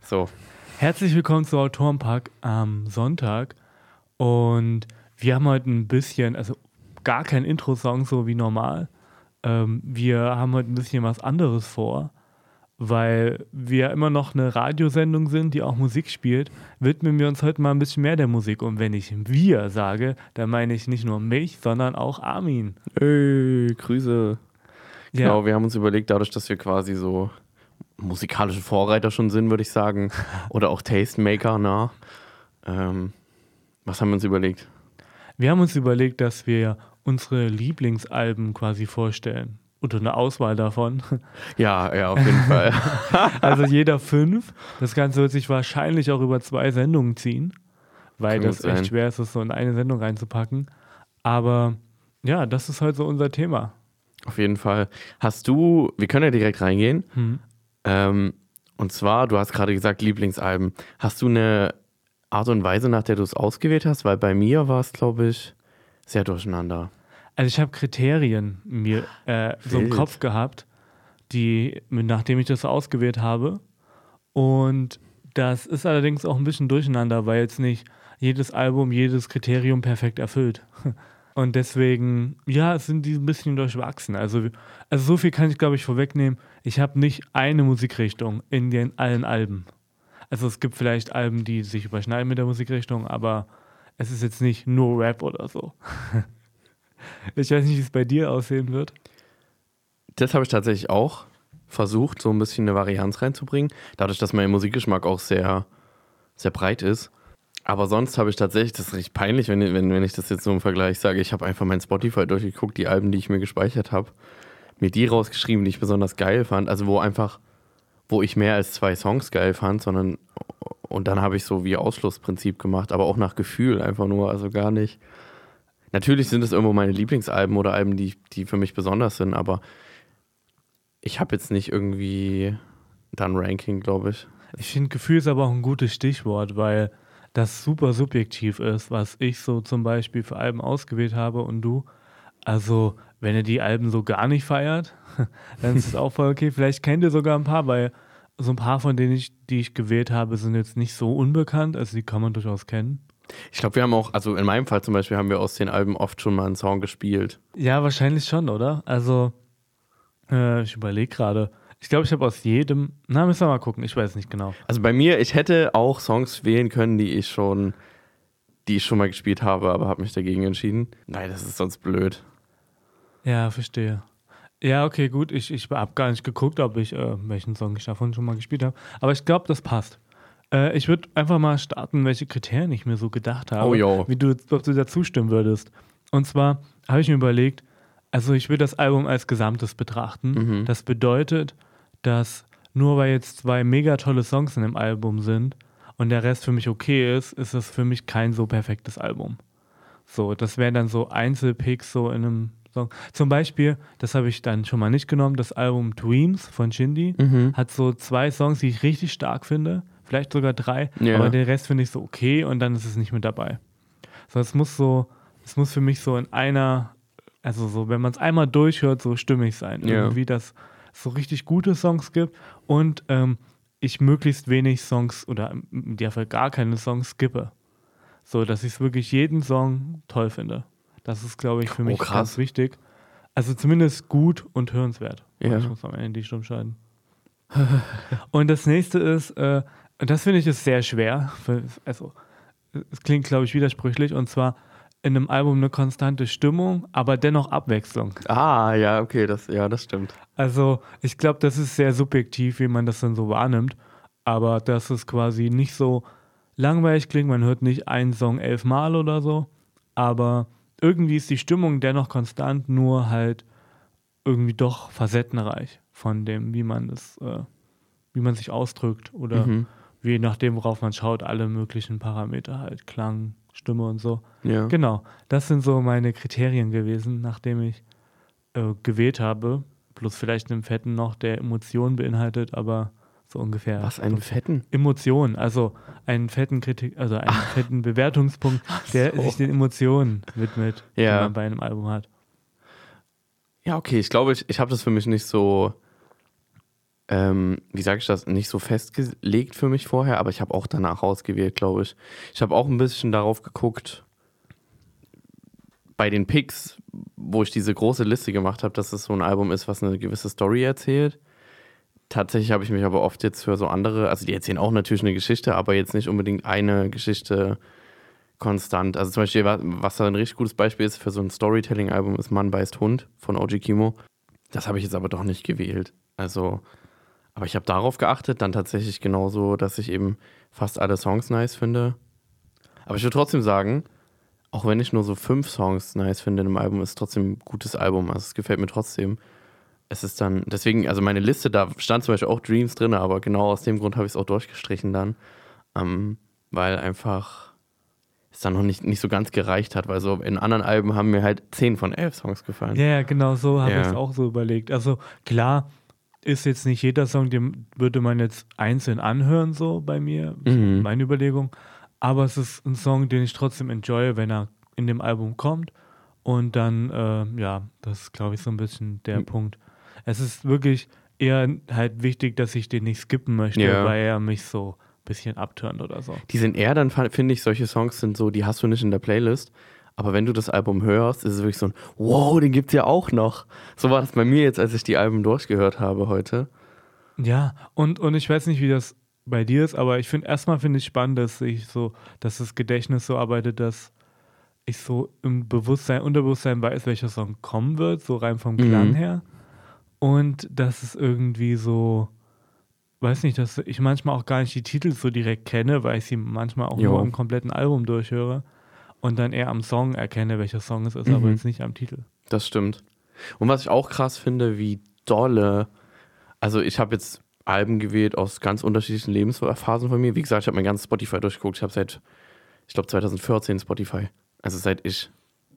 So. Herzlich willkommen zu Autorenpark am Sonntag. Und wir haben heute ein bisschen, also gar kein Intro-Song so wie normal. Wir haben heute ein bisschen was anderes vor, weil wir immer noch eine Radiosendung sind, die auch Musik spielt. Widmen wir uns heute mal ein bisschen mehr der Musik. Und wenn ich wir sage, dann meine ich nicht nur mich, sondern auch Armin. Hey, Grüße. Ja. Genau, wir haben uns überlegt, dadurch, dass wir quasi so musikalische Vorreiter schon sind, würde ich sagen, oder auch Tastemaker, was haben wir uns überlegt? Wir haben uns überlegt, dass wir unsere Lieblingsalben quasi vorstellen. Oder eine Auswahl davon. Ja, auf jeden Fall. Also jeder 5. Das Ganze wird sich wahrscheinlich auch über 2 Sendungen ziehen, weil Kann das gut sein. echt schwer ist, das so in eine Sendung reinzupacken. Aber ja, das ist heute so unser Thema. Auf jeden Fall. Wir können ja direkt reingehen. Und zwar, du hast gerade gesagt, Lieblingsalben. Hast du eine Art und Weise, nach der du es ausgewählt hast? Weil bei mir war es, glaube ich, sehr durcheinander. Also ich habe Kriterien mir so im Wild. Kopf gehabt, nachdem ich das so ausgewählt habe. Und das ist allerdings auch ein bisschen durcheinander, weil jetzt nicht jedes Album jedes Kriterium perfekt erfüllt. Und deswegen, ja, sind die ein bisschen durchwachsen. Also so viel kann ich, glaube ich, vorwegnehmen. Ich habe nicht eine Musikrichtung in allen Alben. Also es gibt vielleicht Alben, die sich überschneiden mit der Musikrichtung, aber es ist jetzt nicht nur Rap oder so. Ich weiß nicht, wie es bei dir aussehen wird. Das habe ich tatsächlich auch versucht, so ein bisschen eine Varianz reinzubringen. Dadurch, dass mein Musikgeschmack auch sehr, sehr breit ist. Aber sonst habe ich tatsächlich, das ist richtig peinlich, wenn ich das jetzt so im Vergleich sage, ich habe einfach mein Spotify durchgeguckt, die Alben, die ich mir gespeichert habe, mir die rausgeschrieben, die ich besonders geil fand. Also wo ich mehr als 2 Songs geil fand, und dann habe ich so wie Ausschlussprinzip gemacht, aber auch nach Gefühl einfach nur, also gar nicht. Natürlich sind es irgendwo meine Lieblingsalben oder Alben, die für mich besonders sind, aber ich habe jetzt nicht irgendwie da ein Ranking, glaube ich. Ich finde, Gefühl ist aber auch ein gutes Stichwort, weil das super subjektiv ist, was ich so zum Beispiel für Alben ausgewählt habe und du. Also, wenn ihr die Alben so gar nicht feiert, dann ist es auch voll okay. Vielleicht kennt ihr sogar ein paar, weil so ein paar von denen, die ich gewählt habe, sind jetzt nicht so unbekannt. Also, die kann man durchaus kennen. Ich glaube, wir haben auch, also in meinem Fall zum Beispiel, haben wir aus den Alben oft schon mal einen Song gespielt. Ja, wahrscheinlich schon, oder? Also, ich überlege gerade. Ich glaube, ich habe aus jedem. Na, müssen wir mal gucken. Ich weiß nicht genau. Also bei mir, ich hätte auch Songs wählen können, die ich schon mal gespielt habe, aber habe mich dagegen entschieden. Nein, das ist sonst blöd. Ja, verstehe. Ja, okay, gut. Ich habe gar nicht geguckt, ob ich welchen Song ich davon schon mal gespielt habe. Aber ich glaube, das passt. Ich würde einfach mal starten, welche Kriterien ich mir so gedacht habe. Oh, jo. Ob du da zustimmen würdest. Und zwar habe ich mir überlegt, also ich will das Album als Gesamtes betrachten. Das bedeutet, dass nur weil jetzt 2 mega tolle Songs in dem Album sind und der Rest für mich okay ist das für mich kein so perfektes Album. So, das wären dann so Einzelpicks so in einem Song. Zum Beispiel, das habe ich dann schon mal nicht genommen, das Album Dreams von Shindy hat so 2 Songs, die ich richtig stark finde, vielleicht sogar 3, Ja. aber den Rest finde ich so okay und dann ist es nicht mit dabei. So, es muss für mich so in einer, also so, wenn man es einmal durchhört, so stimmig sein. Ja. Irgendwie, dass es so richtig gute Songs gibt und ich möglichst wenig Songs oder im Idealfall gar keine Songs skippe. So, dass ich wirklich jeden Song toll finde. Das ist, glaube ich, für mich krass. ganz wichtig. Also zumindest gut und hörenswert. Ja. Ich muss am Ende die Stimme scheiden. Und das nächste ist, das finde ich ist sehr schwer. Also, es klingt, glaube ich, widersprüchlich. Und zwar in einem Album eine konstante Stimmung, aber dennoch Abwechslung. Ah, ja, okay, das stimmt. Also, ich glaube, das ist sehr subjektiv, wie man das dann so wahrnimmt. Aber dass es quasi nicht so langweilig klingt, man hört nicht einen Song 11 Mal oder so. Aber irgendwie ist die Stimmung dennoch konstant, nur halt irgendwie doch facettenreich von dem, wie man sich ausdrückt oder je nachdem, worauf man schaut, alle möglichen Parameter halt, Klang, Stimme und so. Ja. Genau, das sind so meine Kriterien gewesen, nachdem ich gewählt habe. Plus vielleicht einen fetten noch, der Emotionen beinhaltet, aber so ungefähr. Was, einen fetten? Emotionen, also einen fetten fetten Bewertungspunkt, der sich den Emotionen widmet, die man bei einem Album hat. Ja, okay, ich glaube, ich habe das für mich nicht so wie sage ich das, nicht so festgelegt für mich vorher, aber ich habe auch danach ausgewählt, glaube ich. Ich habe auch ein bisschen darauf geguckt, bei den Picks, wo ich diese große Liste gemacht habe, dass es so ein Album ist, was eine gewisse Story erzählt. Tatsächlich habe ich mich aber oft jetzt für so andere, also die erzählen auch natürlich eine Geschichte, aber jetzt nicht unbedingt eine Geschichte konstant. Also zum Beispiel, was da ein richtig gutes Beispiel ist für so ein Storytelling-Album, ist Mann beißt Hund von OG Kimo. Das habe ich jetzt aber doch nicht gewählt. Also, aber ich habe darauf geachtet, dann tatsächlich genauso, dass ich eben fast alle Songs nice finde. Aber ich würde trotzdem sagen, auch wenn ich nur so 5 Songs nice finde in einem Album, ist es trotzdem ein gutes Album. Also es gefällt mir trotzdem. Es ist dann, deswegen, also meine Liste, da stand zum Beispiel auch Dreams drin, aber genau aus dem Grund habe ich es auch durchgestrichen dann. Weil einfach es dann noch nicht so ganz gereicht hat, weil so in anderen Alben haben mir halt 10 von 11 Songs gefallen. Ja, genau so habe Ja. ich es auch so überlegt. Also klar, ist jetzt nicht jeder Song, den würde man jetzt einzeln anhören, so bei mir, so meine Überlegung. Aber es ist ein Song, den ich trotzdem enjoye, wenn er in dem Album kommt. Und dann, das ist, glaube ich, so ein bisschen der Punkt. Es ist wirklich eher halt wichtig, dass ich den nicht skippen möchte, Ja. weil er mich so ein bisschen abturnt oder so. Die sind eher dann, finde ich, solche Songs sind so, die hast du nicht in der Playlist. Aber wenn du das Album hörst, ist es wirklich so ein, wow, den gibt's ja auch noch. So war das bei mir jetzt, als ich die Alben durchgehört habe heute. Ja, und ich weiß nicht, wie das bei dir ist, aber erstmal finde ich spannend, dass das Gedächtnis so arbeitet, dass ich so im Unterbewusstsein weiß, welcher Song kommen wird, so rein vom Klang her. Und dass es irgendwie so, weiß nicht, dass ich manchmal auch gar nicht die Titel so direkt kenne, weil ich sie manchmal auch nur im kompletten Album durchhöre und dann eher am Song erkenne, welcher Song es ist, aber jetzt nicht am Titel. Das stimmt. Und was ich auch krass finde, wie dolle, also ich habe jetzt Alben gewählt aus ganz unterschiedlichen Lebensphasen von mir. Wie gesagt, ich habe mein ganzes Spotify durchgeguckt. Ich habe seit, ich glaube 2014 Spotify. Also seit ich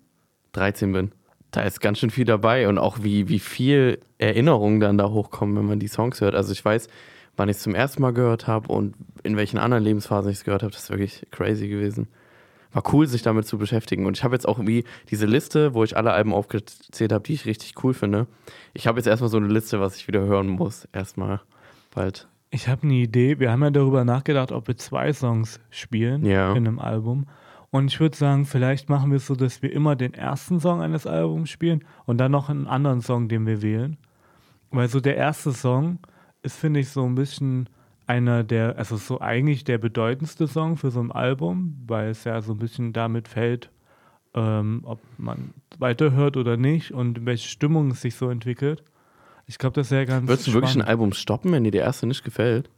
13 bin. Da ist ganz schön viel dabei und auch wie viel Erinnerungen dann da hochkommen, wenn man die Songs hört. Also ich weiß, wann ich es zum ersten Mal gehört habe und in welchen anderen Lebensphasen ich es gehört habe. Das ist wirklich crazy gewesen. War cool, sich damit zu beschäftigen. Und ich habe jetzt auch wie diese Liste, wo ich alle Alben aufgezählt habe, die ich richtig cool finde. Ich habe jetzt erstmal so eine Liste, was ich wieder hören muss. Erstmal bald. Ich habe eine Idee. Wir haben ja darüber nachgedacht, ob wir 2 Songs spielen in einem Album. Und ich würde sagen, vielleicht machen wir es so, dass wir immer den ersten Song eines Albums spielen und dann noch einen anderen Song, den wir wählen. Weil so der erste Song ist, finde ich, so ein bisschen also so eigentlich der bedeutendste Song für so ein Album, weil es ja so ein bisschen damit fällt, ob man weiterhört oder nicht und in welche Stimmung es sich so entwickelt. Ich glaube, das wäre ganz Würdest du wirklich ein Album stoppen, wenn dir der erste nicht gefällt?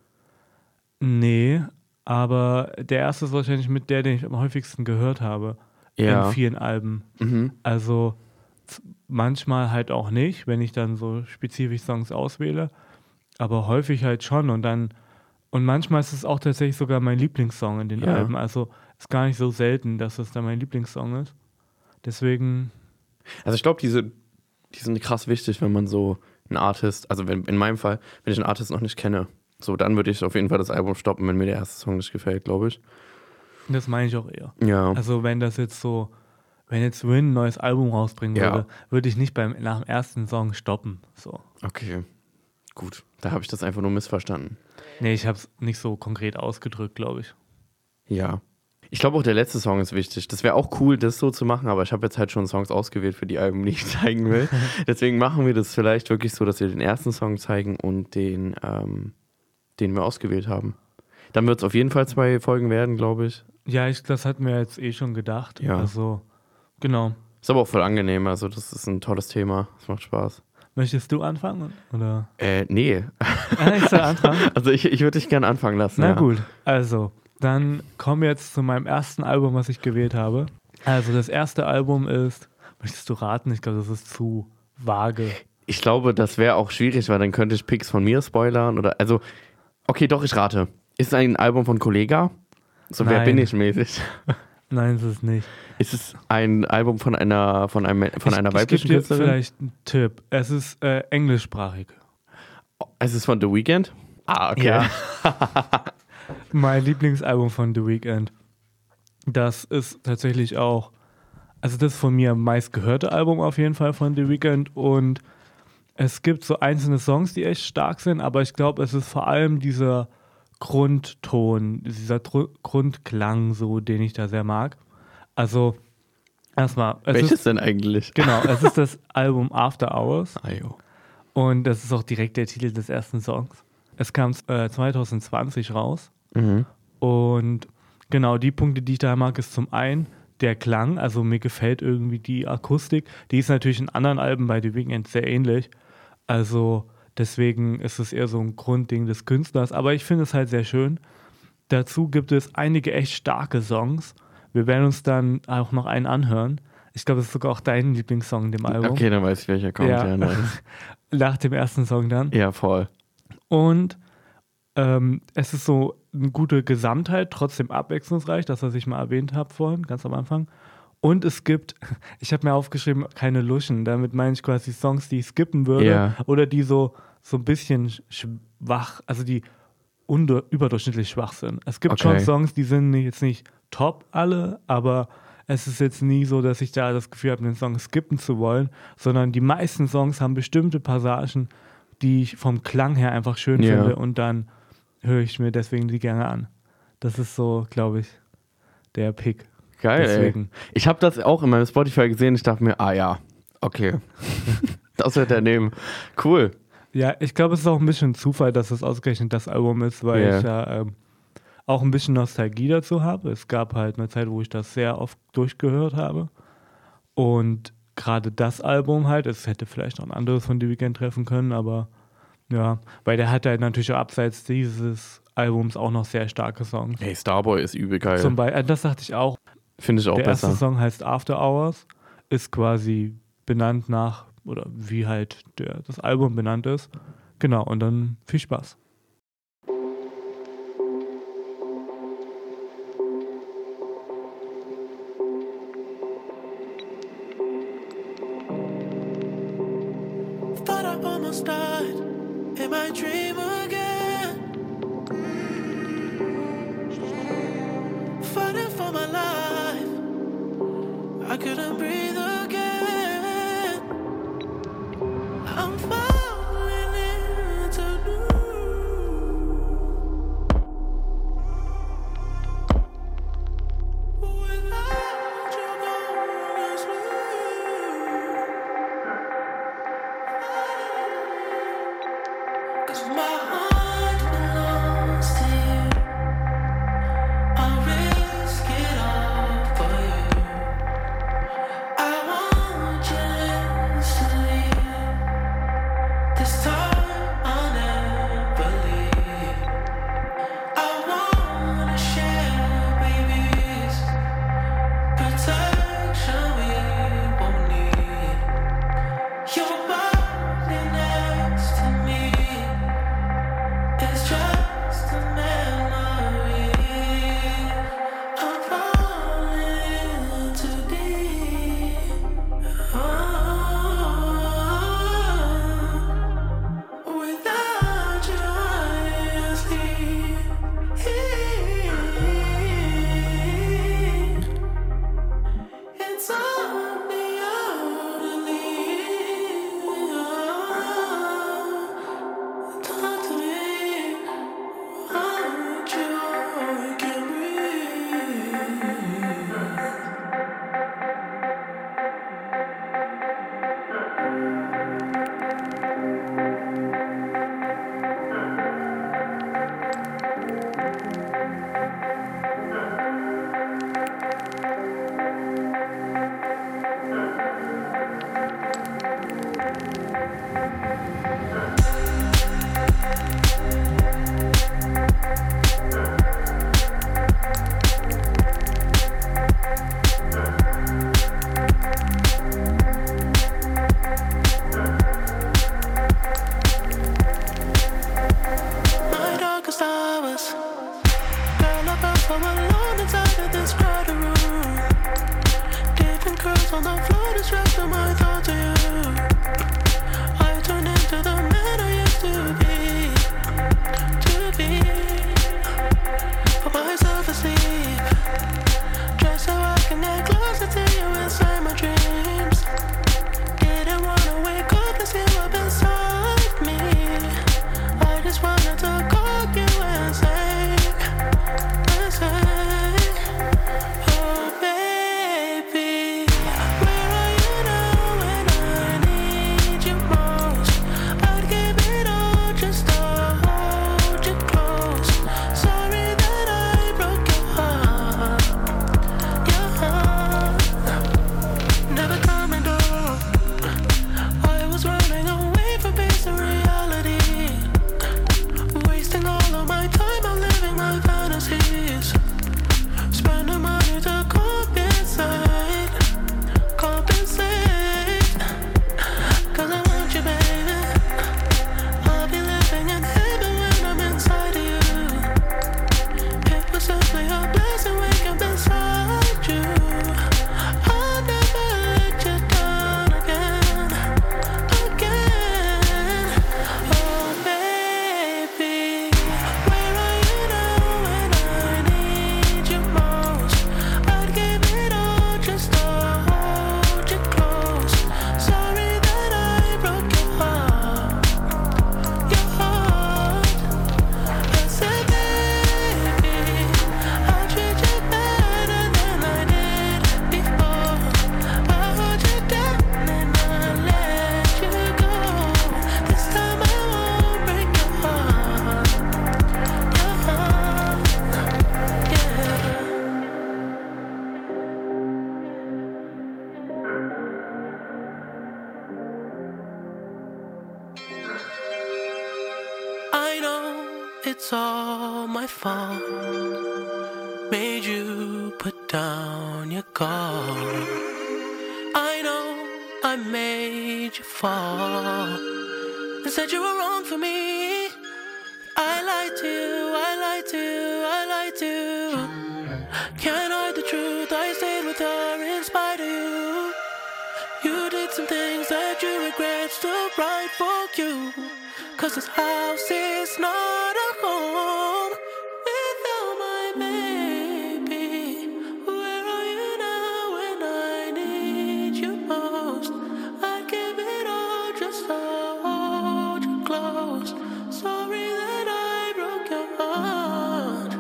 Nee, aber der erste ist wahrscheinlich mit den ich am häufigsten gehört habe in vielen Alben. Also manchmal halt auch nicht, wenn ich dann so spezifisch Songs auswähle, aber häufig halt schon und manchmal ist es auch tatsächlich sogar mein Lieblingssong in den Alben. Also ist gar nicht so selten, dass es dann mein Lieblingssong ist. Deswegen. Also ich glaube, die sind krass wichtig, wenn man so einen Artist, also in meinem Fall, wenn ich einen Artist noch nicht kenne, so dann würde ich auf jeden Fall das Album stoppen, wenn mir der erste Song nicht gefällt, glaube ich. Das meine ich auch eher. Ja. Also wenn jetzt Rin ein neues Album rausbringen würde, würde ich nicht nach dem ersten Song stoppen. So. Okay, gut. Da habe ich das einfach nur missverstanden. Nee, ich habe es nicht so konkret ausgedrückt, glaube ich. Ja. Ich glaube auch der letzte Song ist wichtig. Das wäre auch cool, das so zu machen, aber ich habe jetzt halt schon Songs ausgewählt für die Alben, die ich zeigen will. Deswegen machen wir das vielleicht wirklich so, dass wir den ersten Song zeigen und den wir ausgewählt haben. Dann wird es auf jeden Fall 2 Folgen werden, glaube ich. Ja, das hatten wir jetzt schon gedacht. Ja. Also, genau. Ist aber auch voll angenehm, also das ist ein tolles Thema. Es macht Spaß. Möchtest du anfangen? Oder? Nee. Ich soll anfangen? Also ich würde dich gerne anfangen lassen. Na gut, also, dann kommen wir jetzt zu meinem ersten Album, was ich gewählt habe. Also das erste Album ist, möchtest du raten? Ich glaube, das ist zu vage. Ich glaube, das wäre auch schwierig, weil dann könnte ich Picks von mir spoilern oder, also, okay, doch, ich rate. Ist es ein Album von Kollega? So, Nein. wer bin ich mäßig? Nein, ist es nicht. Ist es ein Album von einer weiblichen Künstlerin? Künstlerin? Vielleicht einen Tipp. Es ist englischsprachig. Es ist von The Weeknd? Ah, okay. Ja. Mein Lieblingsalbum von The Weeknd. Das ist tatsächlich auch, also das ist von mir am meist gehörte Album auf jeden Fall von The Weeknd und Es gibt so einzelne Songs, die echt stark sind, aber ich glaube, es ist vor allem dieser Grundton, dieser Grundklang, so, den ich da sehr mag. Also, erstmal. Welches denn eigentlich? Genau, es ist das Album After Hours. Jo. Und das ist auch direkt der Titel des ersten Songs. Es kam 2020 raus. Mhm. Und genau, die Punkte, die ich da mag, ist zum einen der Klang. Also mir gefällt irgendwie die Akustik. Die ist natürlich in anderen Alben bei The Weeknd sehr ähnlich. Also deswegen ist es eher so ein Grundding des Künstlers. Aber ich finde es halt sehr schön. Dazu gibt es einige echt starke Songs. Wir werden uns dann auch noch einen anhören. Ich glaube, das ist sogar auch dein Lieblingssong in dem Album. Okay, dann weiß ich, welcher kommt. Ja. Ja, nice. Nach dem ersten Song dann. Ja, voll. Und es ist so eine gute Gesamtheit, trotzdem abwechslungsreich, das, was ich mal erwähnt habe vorhin, ganz am Anfang. Und es gibt, ich habe mir aufgeschrieben, keine Luschen. Damit meine ich quasi Songs, die ich skippen würde. Ja. Oder die so ein bisschen schwach, also die überdurchschnittlich schwach sind. Es gibt schon Songs, die sind jetzt nicht top alle, aber es ist jetzt nie so, dass ich da das Gefühl habe, den Song skippen zu wollen, sondern die meisten Songs haben bestimmte Passagen, die ich vom Klang her einfach schön finde und dann höre ich mir deswegen die gerne an. Das ist so, glaube ich, der Pick. Geil, deswegen. ey. Ich habe das auch in meinem Spotify gesehen. Ich dachte mir, ja, okay. Das wird der nehmen. Cool. Ja, ich glaube, es ist auch ein bisschen Zufall, dass es ausgerechnet das Album ist, weil ich ja auch ein bisschen Nostalgie dazu habe. Es gab halt eine Zeit, wo ich das sehr oft durchgehört habe. Und gerade das Album halt, es hätte vielleicht noch ein anderes von The Weeknd treffen können, aber ja, weil der hat halt natürlich auch abseits dieses Albums auch noch sehr starke Songs. Hey, Starboy ist übel geil. Zum Beispiel, das dachte ich auch. Finde ich auch besser. Der erste Song heißt After Hours, ist quasi benannt nach, oder wie halt das Album benannt ist. Genau, und dann viel Spaß. Thought I almost died in my dream again. Fighting for my life, I couldn't breathe again. I'm falling into new. Without you gone to sleep. Cause my heart belongs to you. I'll risk it all for you. I want you instantly. This time I'll never leave. I wanna share babies, protection we won't need. Your body next to me. It's just a memory. I'm falling too deep. Without you, I sleep. It's on me to leave. Talk to me. Aren't you? I can't breathe. My darkest hours, girl, I felt so alone inside of this crowded room. Different curves on the floor, distracting my thoughts to you. I turned into the man I used to be. Put myself asleep, just so I can get closer to you inside my dreams. Didn't wanna wake up and see you up inside. it's all my fault. Made you put down your guard. I know I made you fall and said you were wrong for me. I lied to you, I lied to you, I lied to you. Can't hide the truth, I stayed with her in spite of you. You did some things that you regret, still right for you. Cause this house is not a home without my baby. Where are you now when I need you most? I'd give it all just to hold you close. Sorry that I broke your heart,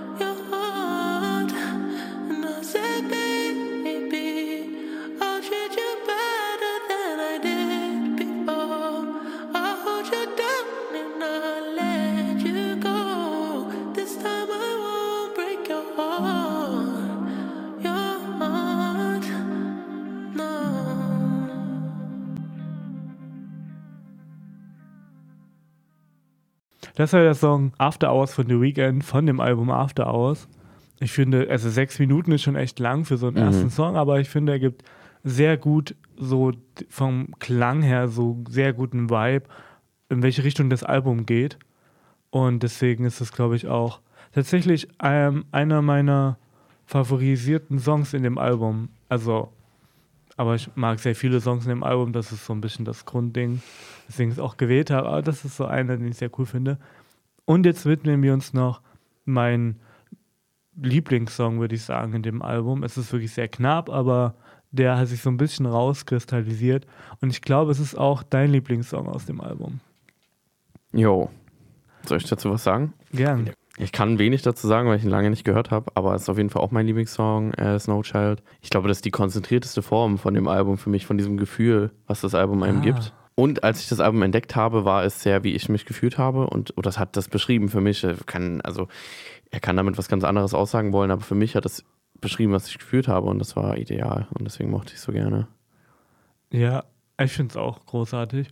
and I said, baby, I'll treat you better than I did before. I'll hold you down and I'll let you go. This time I won't break your heart, no. Das war der Song After Hours von The Weeknd von dem Album After Hours. Ich finde, also 6 Minuten ist schon echt lang für so einen ersten Song, aber ich finde, er gibt sehr gut so vom Klang her so sehr guten Vibe, in welche Richtung das Album geht. Und deswegen ist es, glaube ich, auch tatsächlich einer meiner favorisierten Songs in dem Album. Also, aber ich mag sehr viele Songs in dem Album, das ist so ein bisschen das Grundding, deswegen ich es auch gewählt habe, aber das ist so einer, den ich sehr cool finde. Und jetzt widmen wir uns noch meinen Lieblingssong, würde ich sagen, in dem Album. Es ist wirklich sehr knapp, aber der hat sich so ein bisschen rauskristallisiert und ich glaube, es ist auch dein Lieblingssong aus dem Album. Jo. Soll ich dazu was sagen? Gern. Ich kann wenig dazu sagen, weil ich ihn lange nicht gehört habe, aber es ist auf jeden Fall auch mein Lieblingssong, Snow Child. Ich glaube, das ist die konzentrierteste Form von dem Album für mich, von diesem Gefühl, was das Album einem gibt. Und als ich das Album entdeckt habe, war es sehr, wie ich mich gefühlt habe und das hat das beschrieben für mich. Er kann damit was ganz anderes aussagen wollen, aber für mich hat es beschrieben, was ich gefühlt habe und das war ideal und deswegen mochte ich es so gerne. Ja, ich finde es auch großartig.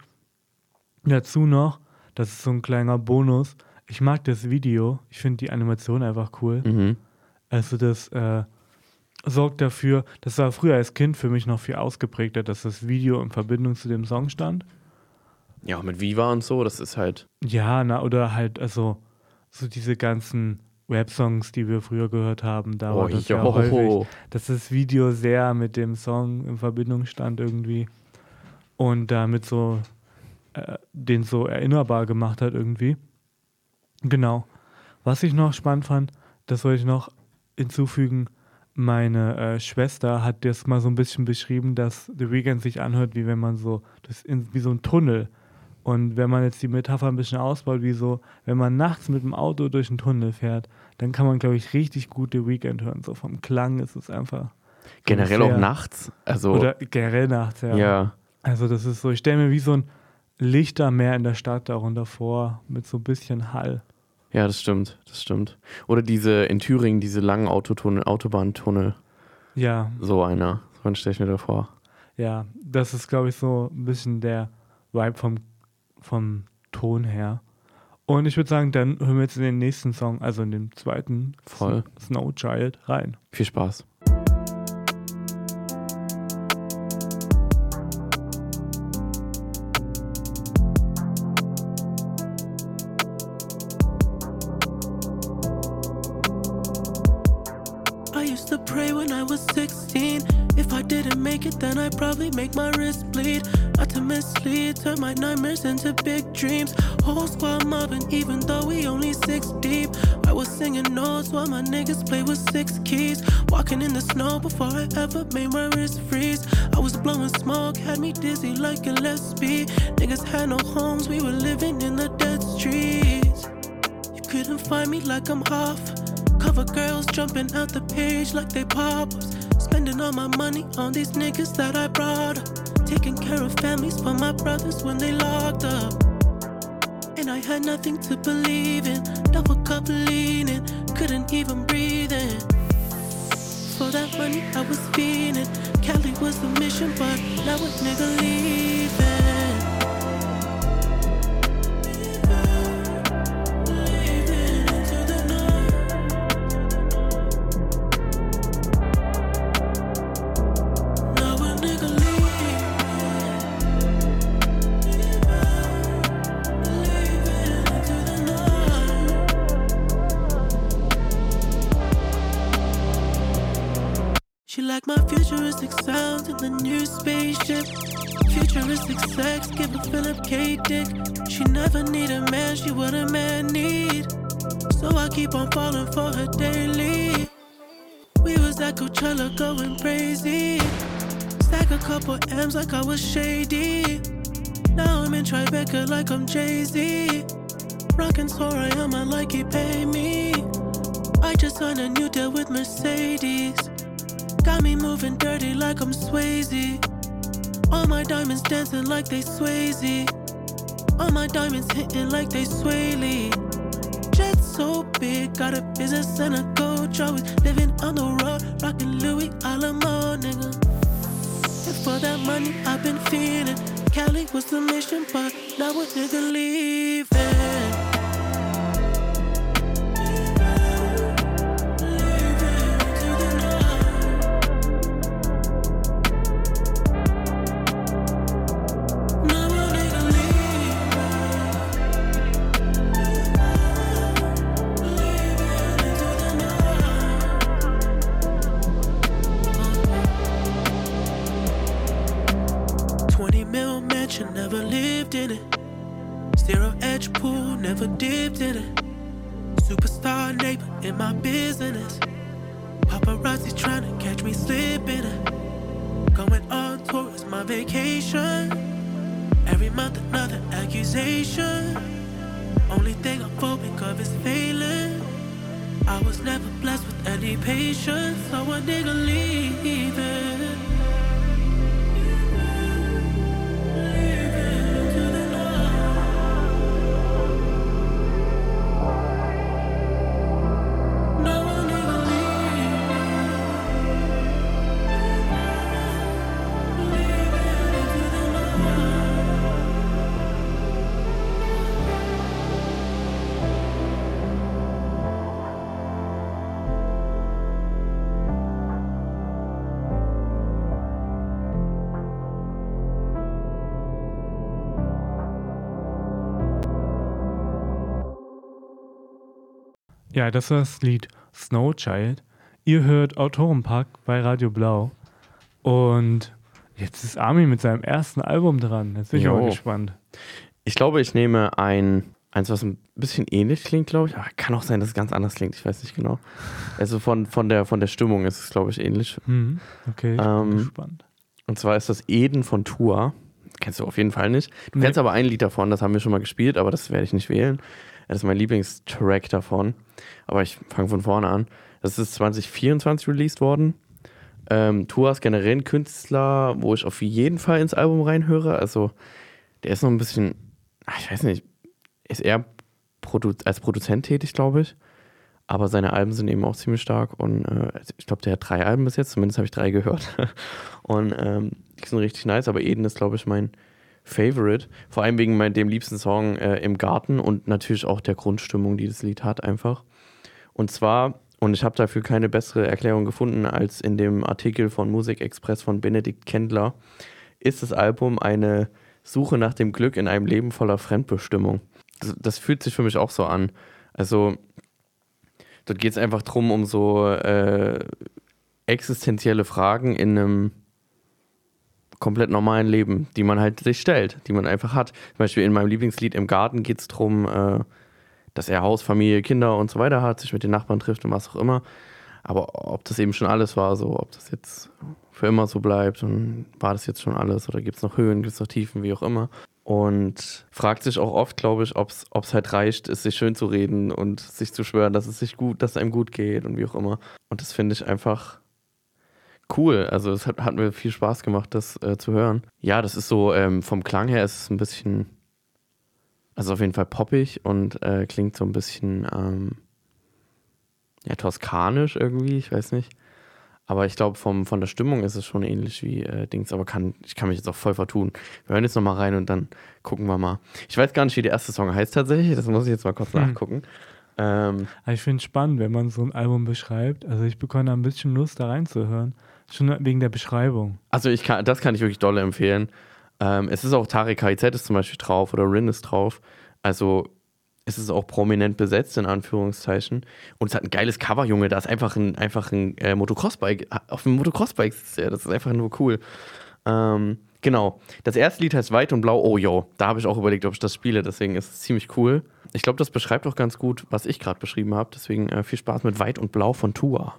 Dazu noch, das ist so ein kleiner Bonus, ich mag das Video, ich finde die Animation einfach cool. Mhm. Also das sorgt dafür, das war früher als Kind für mich noch viel ausgeprägter, dass das Video in Verbindung zu dem Song stand. Ja, auch mit Viva und so, das ist halt... Ja, oder halt, also so diese ganzen Rap-Songs, die wir früher gehört haben, da war das ja häufig, dass das Video sehr mit dem Song in Verbindung stand irgendwie und damit so den so erinnerbar gemacht hat irgendwie. Genau. Was ich noch spannend fand, das wollte ich noch hinzufügen, meine Schwester hat das mal so ein bisschen beschrieben, dass The Weeknd sich anhört, wie wenn man so, wie so ein Tunnel. Und wenn man jetzt die Metapher ein bisschen ausbaut, wie so, wenn man nachts mit dem Auto durch einen Tunnel fährt, dann kann man, glaube ich, richtig gut The Weeknd hören. So vom Klang ist es einfach. Generell auch nachts? Also, oder generell nachts, ja. Ja. Also das ist so, ich stelle mir wie so ein Lichtermeer in der Stadt darunter vor, mit so ein bisschen Hall. Ja, das stimmt. Oder in Thüringen, diese langen Autobahntunnel. Ja. So stelle ich mir da vor. Ja, das ist, glaube ich, so ein bisschen der Vibe vom Ton her. Und ich würde sagen, dann hören wir jetzt in den nächsten Song, also in den zweiten, voll, Snow Child, rein. Viel Spaß. To pray when I was 16. If I didn't make it, then I'd probably make my wrist bleed. Not to mislead, turn my nightmares into big dreams. Whole squad mobbing, even though we only 6 deep. I was singing notes while my niggas play with 6 keys. Walking in the snow before I ever made my wrist freeze. I was blowing smoke, had me dizzy like Gillespie. Niggas had no homes, we were living in the dead streets. You couldn't find me like I'm off. Cover girls jumping out the page like they pop-ups. Spending all my money on these niggas that I brought up. Taking care of families for my brothers when they locked up. And I had nothing to believe in. Double cup leaning, couldn't even breathe in. For that money I was feeling. Cali was the mission, but now a nigga leaving. Futuristic sounds in the new spaceship. Futuristic sex, give a Philip K. Dick. She never need a man, she what a man need. So I keep on falling for her daily. We was at Coachella going crazy. Stack a couple M's like I was shady. Now I'm in Tribeca like I'm Jay-Z. Rockin' Soraya, like he pay me. I just signed a new deal with Mercedes. Got me moving dirty like I'm Swayze. All my diamonds dancing like they Swayze. All my diamonds hitting like they Swaley. Jet so big, got a business and a coach. Always living on the road, rockin' Louis Alamo, nigga. And for that money, I've been feeling. Cali was the mission, but now a nigga leaving. Never lived in it. Zero edge pool, never dipped in it. Superstar neighbor in my business. Paparazzi trying to catch me slipping it. Going on tour is my vacation. Every month another accusation. Only thing I'm phobic of is failing. I was never blessed with any patience, so a nigga leaving. Ja, das war das Lied Snow Child. Ihr hört Autorenpark bei Radio Blau. Und jetzt ist Armin mit seinem ersten Album dran. Jetzt bin ich mal gespannt. Ich glaube, ich nehme eins, was ein bisschen ähnlich klingt, glaube ich. Aber kann auch sein, dass es ganz anders klingt. Ich weiß nicht genau. Also von der Stimmung ist es, glaube ich, ähnlich. Okay, ich bin gespannt. Und zwar ist das Eden von Tua. Das kennst du auf jeden Fall nicht. Du kennst aber ein Lied davon, das haben wir schon mal gespielt, aber das werde ich nicht wählen. Das ist mein Lieblingstrack davon. Aber ich fange von vorne an. Das ist 2024 released worden. Tua ist generell ein Künstler, wo ich auf jeden Fall ins Album reinhöre. Also der ist noch ein bisschen, ich weiß nicht, ist eher als Produzent tätig, glaube ich. Aber seine Alben sind eben auch ziemlich stark. Und ich glaube, der hat 3 Alben bis jetzt. Zumindest habe ich 3 gehört. Und die sind richtig nice. Aber Eden ist, glaube ich, mein Favorite. Vor allem wegen dem liebsten Song Im Garten und natürlich auch der Grundstimmung, die das Lied hat einfach. Und zwar, und ich habe dafür keine bessere Erklärung gefunden als in dem Artikel von Musikexpress von Benedikt Kendler, ist das Album eine Suche nach dem Glück in einem Leben voller Fremdbestimmung. Das fühlt sich für mich auch so an. Also dort geht es einfach drum um so existenzielle Fragen in einem komplett normalen Leben, die man halt sich stellt, die man einfach hat. Zum Beispiel in meinem Lieblingslied Im Garten geht es darum, dass er Haus, Familie, Kinder und so weiter hat, sich mit den Nachbarn trifft und was auch immer. Aber ob das eben schon alles war, so ob das jetzt für immer so bleibt und war das jetzt schon alles oder gibt es noch Höhen, gibt es noch Tiefen, wie auch immer. Und fragt sich auch oft, glaube ich, ob es halt reicht, es sich schön zu reden und sich zu schwören, dass es einem gut geht und wie auch immer. Und das finde ich einfach cool. Also es hat mir viel Spaß gemacht, das zu hören. Ja, das ist so, vom Klang her ist es ein bisschen, also auf jeden Fall poppig und klingt so ein bisschen toskanisch irgendwie, ich weiß nicht. Aber ich glaube, von der Stimmung ist es schon ähnlich wie Dings, aber ich kann mich jetzt auch voll vertun. Wir hören jetzt nochmal rein und dann gucken wir mal. Ich weiß gar nicht, wie der erste Song heißt tatsächlich, das muss ich jetzt mal kurz nachgucken. Ich finde es spannend, wenn man so ein Album beschreibt. Also ich bekomme da ein bisschen Lust, da reinzuhören. Schon wegen der Beschreibung. Also das kann ich wirklich dolle empfehlen. Es ist auch Tarek KIZ ist zum Beispiel drauf oder Rin ist drauf. Also Es ist auch prominent besetzt, in Anführungszeichen. Und es hat ein geiles Cover, Junge. Da ist einfach ein Motocross-Bike. Auf einem Motocross-Bike sitzt er. Das ist einfach nur cool. Genau. Das erste Lied heißt Weit und Blau. Oh, yo. Da habe ich auch überlegt, ob ich das spiele. Deswegen ist es ziemlich cool. Ich glaube, das beschreibt auch ganz gut, was ich gerade beschrieben habe. Deswegen viel Spaß mit Weit und Blau von Tua.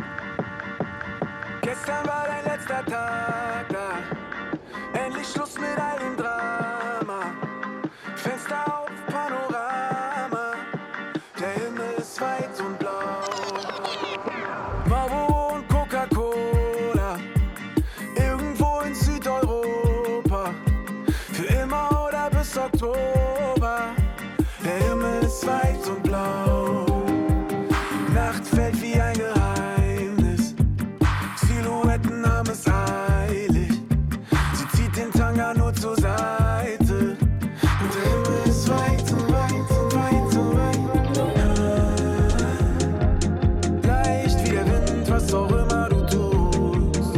Gestern war dein letzter Tag da. Endlich Schluss mit all dem Drama. Fenster auf, Panorama. Der Himmel ist weit und blau. Marlboro und Coca-Cola. Irgendwo in Südeuropa. Für immer oder bis Oktober. Der Himmel ist weit und blau. Nacht fällt wie ein Geheimnis. Silhouetten haben es eilig. Sie zieht den Tanga nur zur Seite. Und der Himmel ist weit und weit und weit und weit. Leicht wie der Wind, was auch immer du tust.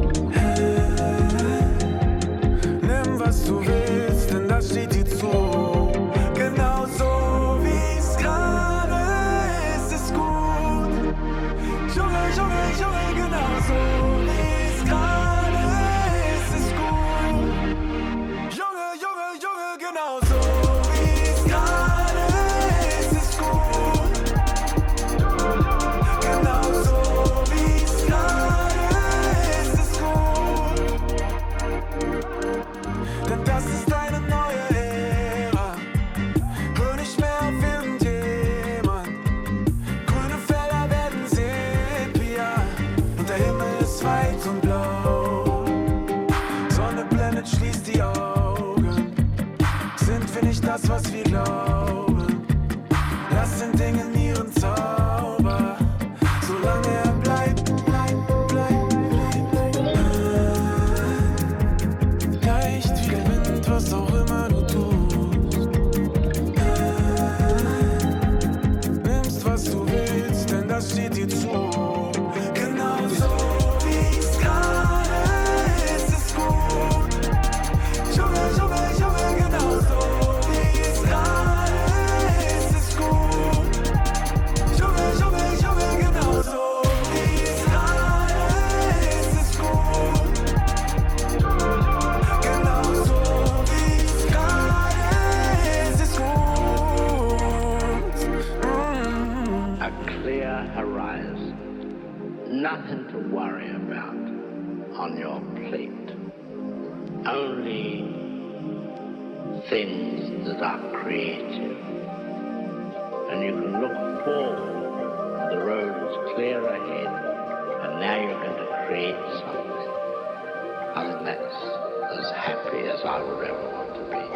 Nimm, was du willst, denn das steht dir zu. Genau so wie es gerade ist, ist gut. Junge, Junge, Junge, genau so wie es gerade ist, ist gut. Junge, Junge, Junge, genau so wie es gerade ist, ist gut. Genau so wie es gerade ist, ist gut. Denn das ist eine neue Ära. Hör nicht mehr auf irgendjemand. Grüne Felder werden Sepia. Und der Himmel ist weit und blau. Sonne blendet, schließt die Augen. Sind wir nicht das, was wir glauben? Lass den Dingen ihren Zauber. Solange er bleibt, bleibt, bleibt, bleibt. Leicht wie der Wind, was auch immer du tust. Nimmst, was du willst, denn das steht dir zu. Genau so wie es gerade ist, ist gut. Junge, Junge, Junge, genau so wie es gerade ist, ist gut. Junge, Junge, Junge, genau so wie es gerade ist, ist gut. Genau so wie es gerade ist, ist gut. A clear horizon, nothing to worry about on your plate, only things that are creative, and you can look forward, the road is clear ahead, and now you're going to create something. I think that's as happy as I would ever want to be.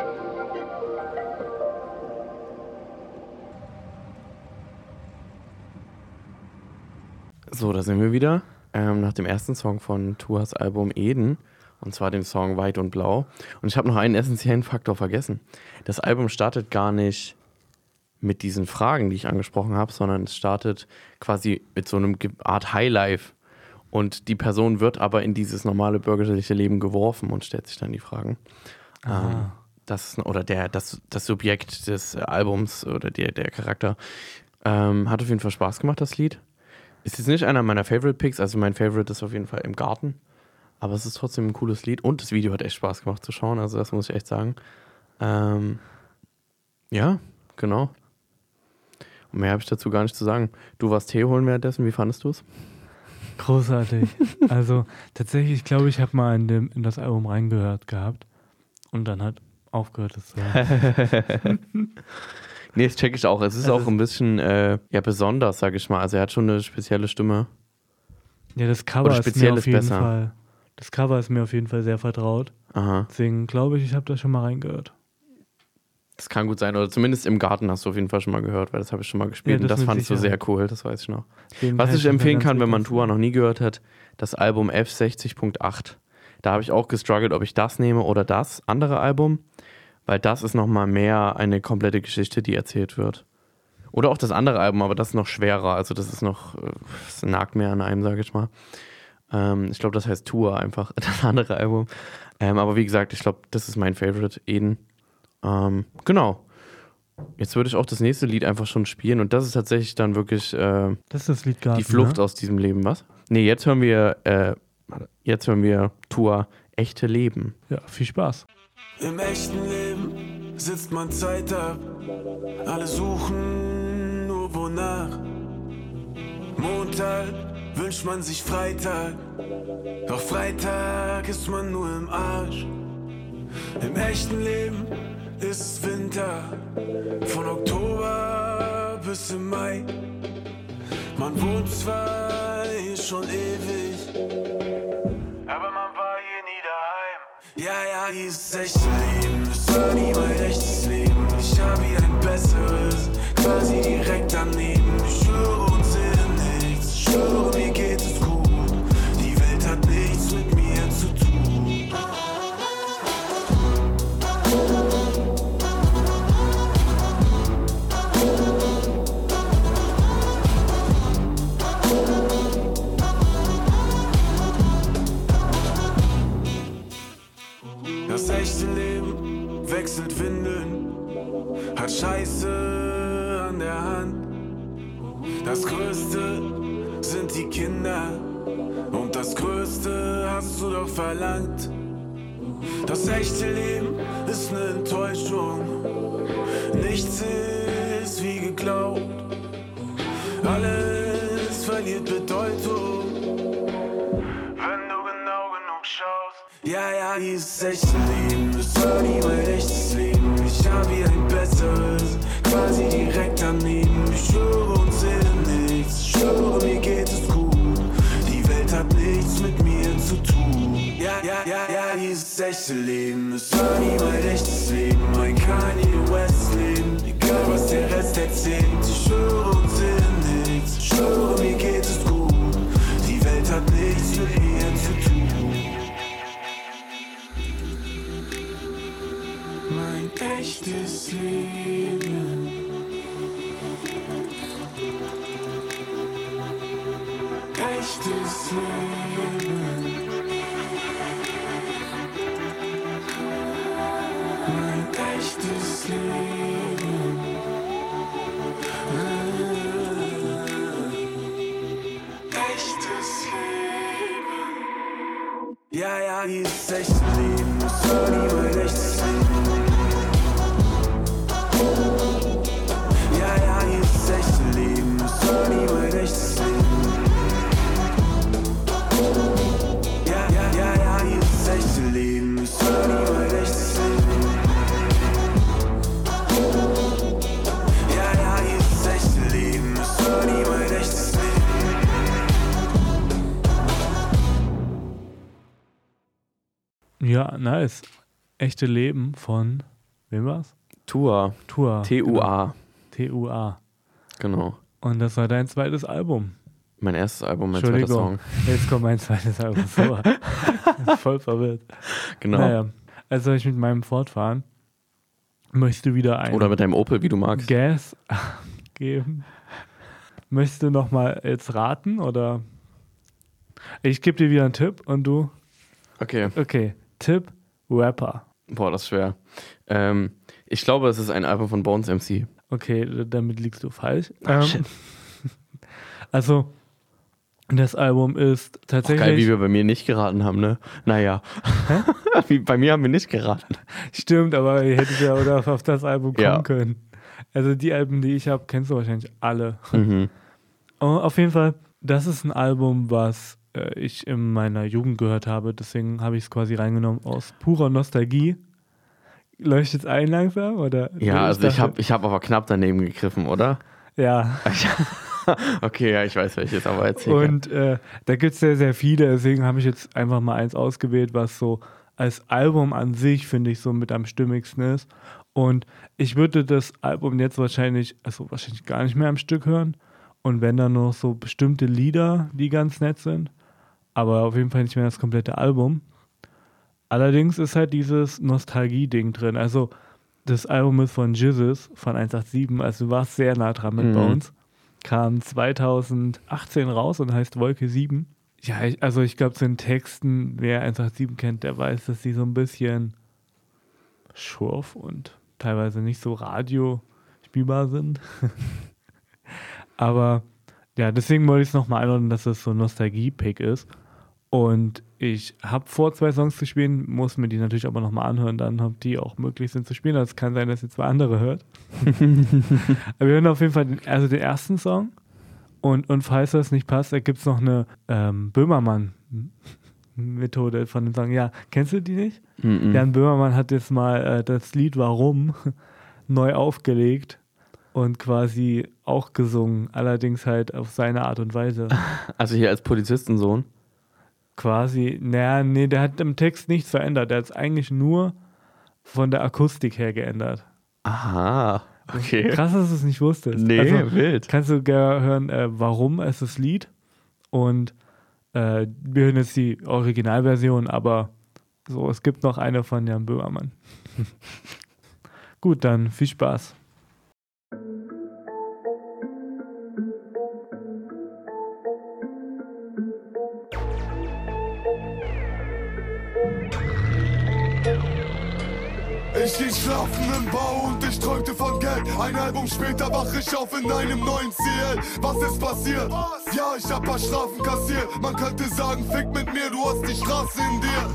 So, da sind wir wieder. Nach dem ersten Song von Tuas Album Eden. Und zwar dem Song Weit und Blau. Und ich habe noch einen essentiellen Faktor vergessen. Das Album startet gar nicht mit diesen Fragen, die ich angesprochen habe, sondern es startet quasi mit so einem Art Highlife. Und die Person wird aber in dieses normale bürgerliche Leben geworfen und stellt sich dann die Fragen. Das Subjekt des Albums oder der Charakter hat auf jeden Fall Spaß gemacht, das Lied. Ist jetzt nicht einer meiner Favorite Picks, also mein Favorite ist auf jeden Fall Im Garten. Aber es ist trotzdem ein cooles Lied und das Video hat echt Spaß gemacht zu schauen, also das muss ich echt sagen. Ja, genau. Und mehr habe ich dazu gar nicht zu sagen. Du warst Tee holen währenddessen, wie fandest du es? Großartig. Also tatsächlich, glaube ich, habe mal in das Album reingehört gehabt und dann hat aufgehört, es zu hören. Nee, das check ich auch. Es ist auch ein bisschen besonders, sag ich mal. Also er hat schon eine spezielle Stimme. Ja, das Cover ist mir auf jeden Fall. Das Cover ist mir auf jeden Fall sehr vertraut. Aha. Deswegen glaube ich habe da schon mal reingehört. Das kann gut sein. Oder zumindest Im Garten hast du auf jeden Fall schon mal gehört, weil das habe ich schon mal gespielt. Ja, und das fandst du sehr cool, das weiß ich noch. Was ich halt empfehlen kann, wenn man Tua noch nie gehört hat, das Album F60.8. Da habe ich auch gestruggelt, ob ich das nehme oder das andere Album. Weil das ist nochmal mehr eine komplette Geschichte, die erzählt wird. Oder auch das andere Album, aber das ist noch schwerer. Also das ist noch, es nagt mehr an einem, sage ich mal. Ich glaube, das heißt Tua einfach, das andere Album. Aber wie gesagt, ich glaube, das ist mein Favorite, Eden. Genau. Jetzt würde ich auch das nächste Lied einfach schon spielen und das ist tatsächlich dann wirklich Das ist das Lied Garten, die Flucht ne? aus diesem Leben, was? Nee, jetzt hören wir Tour Echte Leben. Ja, viel Spaß. Im echten Leben sitzt man Zeit ab. Alle suchen nur wonach. Montag wünscht man sich Freitag. Doch Freitag ist man nur im Arsch. Im echten Leben ist es Winter. Von Oktober bis im Mai. Man wohnt zwar hier schon ewig, aber man war hier nie daheim. Ja, dieses echte Leben, es war nie mein echtes Leben. Ich hab hier ein besseres, quasi direkt daneben. Ich schwöre uns in nichts, ich schwöre mir geht es gut. Die Welt hat nichts mit mir zu tun. Das echte Leben wechselt Windeln, hat Scheiße an der Hand. Das Größte sind die Kinder und das Größte hast du doch verlangt. Das echte Leben ist eine Enttäuschung, nichts ist wie geglaubt. Alles verliert Bedeutung, wenn du genau genug schaust. Ja, dieses echte Leben, es war nie mein echtes Leben. Ich hab hier ein besseres, quasi direkt daneben. Ich schwöre uns in nichts, ich schwöre mir geht es gut. Die Welt hat nichts mit mir zu tun. Ja, dieses echte Leben, es war nie mein echtes Leben. Mein Kanye West Leben, egal was der Rest erzählt. Ich schwöre uns in nichts, ich schwöre mir geht es gut. Die Welt hat nichts mit mir zu tun. Mein echtes Leben. Echtes Leben. Mein echtes Leben. Echtes Leben. Ja, dieses echte Leben, es war nie mein echtes Leben. Ja, dieses echte Leben, es war nie mein echtes Leben. Ja, dieses echte Leben, es war nie mein echtes Leben. Ja, dieses echte Leben, es war nie mein echtes Leben. Ja, nice. Echte Leben von, wem war's? Tour. Tour. T-U-A. T-U-A. Genau. Und das war dein zweites Album. Mein erstes Album, mein zweiter Entschuldigung, Song. jetzt kommt mein zweites Album. So. Voll verwirrt. Genau. Naja, also ich mit meinem Fortfahren möchte wieder ein Oder mit deinem Opel, wie du magst. Gas geben. Möchtest du nochmal jetzt raten oder? Ich gebe dir wieder einen Tipp und du? Okay. Okay, Tipp, Rapper. Boah, das ist schwer. Ich glaube, es ist ein Album von Bones MC. Okay, damit liegst du falsch. Shit. Also, das Album ist tatsächlich... Geil, wie wir bei mir nicht geraten haben, ne? Naja. Bei mir haben wir nicht geraten. Stimmt, aber ihr hättet ja oder auf das Album kommen Ja. können. Also die Alben, die ich habe, kennst du wahrscheinlich alle. Mhm. Auf jeden Fall, das ist ein Album, was ich in meiner Jugend gehört habe. Deswegen habe ich es quasi reingenommen aus purer Nostalgie. Leuchtet es ein langsam? Oder? Ja, also ich dachte- hab aber knapp daneben gegriffen, oder? Ja, Okay, ja, ich weiß welches, aber erzähl. und da gibt es sehr, sehr viele. Deswegen habe ich jetzt einfach mal eins ausgewählt, was so als Album an sich, finde ich, so mit am stimmigsten ist. Und ich würde das Album jetzt wahrscheinlich gar nicht mehr am Stück hören. Und wenn dann noch so bestimmte Lieder, die ganz nett sind. Aber auf jeden Fall nicht mehr das komplette Album. Allerdings ist halt dieses Nostalgie-Ding drin. Also das Album ist von Jesus, von 187, also du warst sehr nah dran mit Bones. Kam 2018 raus und heißt Wolke 7. Ja, ich glaube, zu den Texten, wer 187 kennt, der weiß, dass die so ein bisschen schurf und teilweise nicht so spielbar sind. Aber ja, deswegen wollte ich es nochmal einordnen, dass das so ein Nostalgie-Pick ist. Und ich habe vor, 2 Songs zu spielen, muss mir die natürlich aber nochmal anhören, dann ob die auch möglich sind zu spielen. Also es kann sein, dass ihr 2 andere hört. Aber wir hören auf jeden Fall den ersten Song. Und falls das nicht passt, da gibt es noch eine Böhmermann-Methode von dem Song. Ja, kennst du die nicht? Jan Böhmermann hat jetzt mal das Lied Warum neu aufgelegt und quasi auch gesungen, allerdings halt auf seine Art und Weise. Also hier als Polizistensohn. Quasi, nee, der hat im Text nichts verändert. Der hat es eigentlich nur von der Akustik her geändert. Aha, okay. Krass, dass du es nicht wusstest. Nee, also, wild. Kannst du gerne hören, warum ist das Lied? Und wir hören jetzt die Originalversion, aber so, es gibt noch eine von Jan Böhmermann. Gut, dann viel Spaß. Ich ging schlafen im Bau und ich träumte von Geld. Ein Album später wach ich auf in einem neuen CL. Was ist passiert? Ja, ich hab paar Strafen kassiert. Man könnte sagen, fick mit mir, du hast die Straße in dir.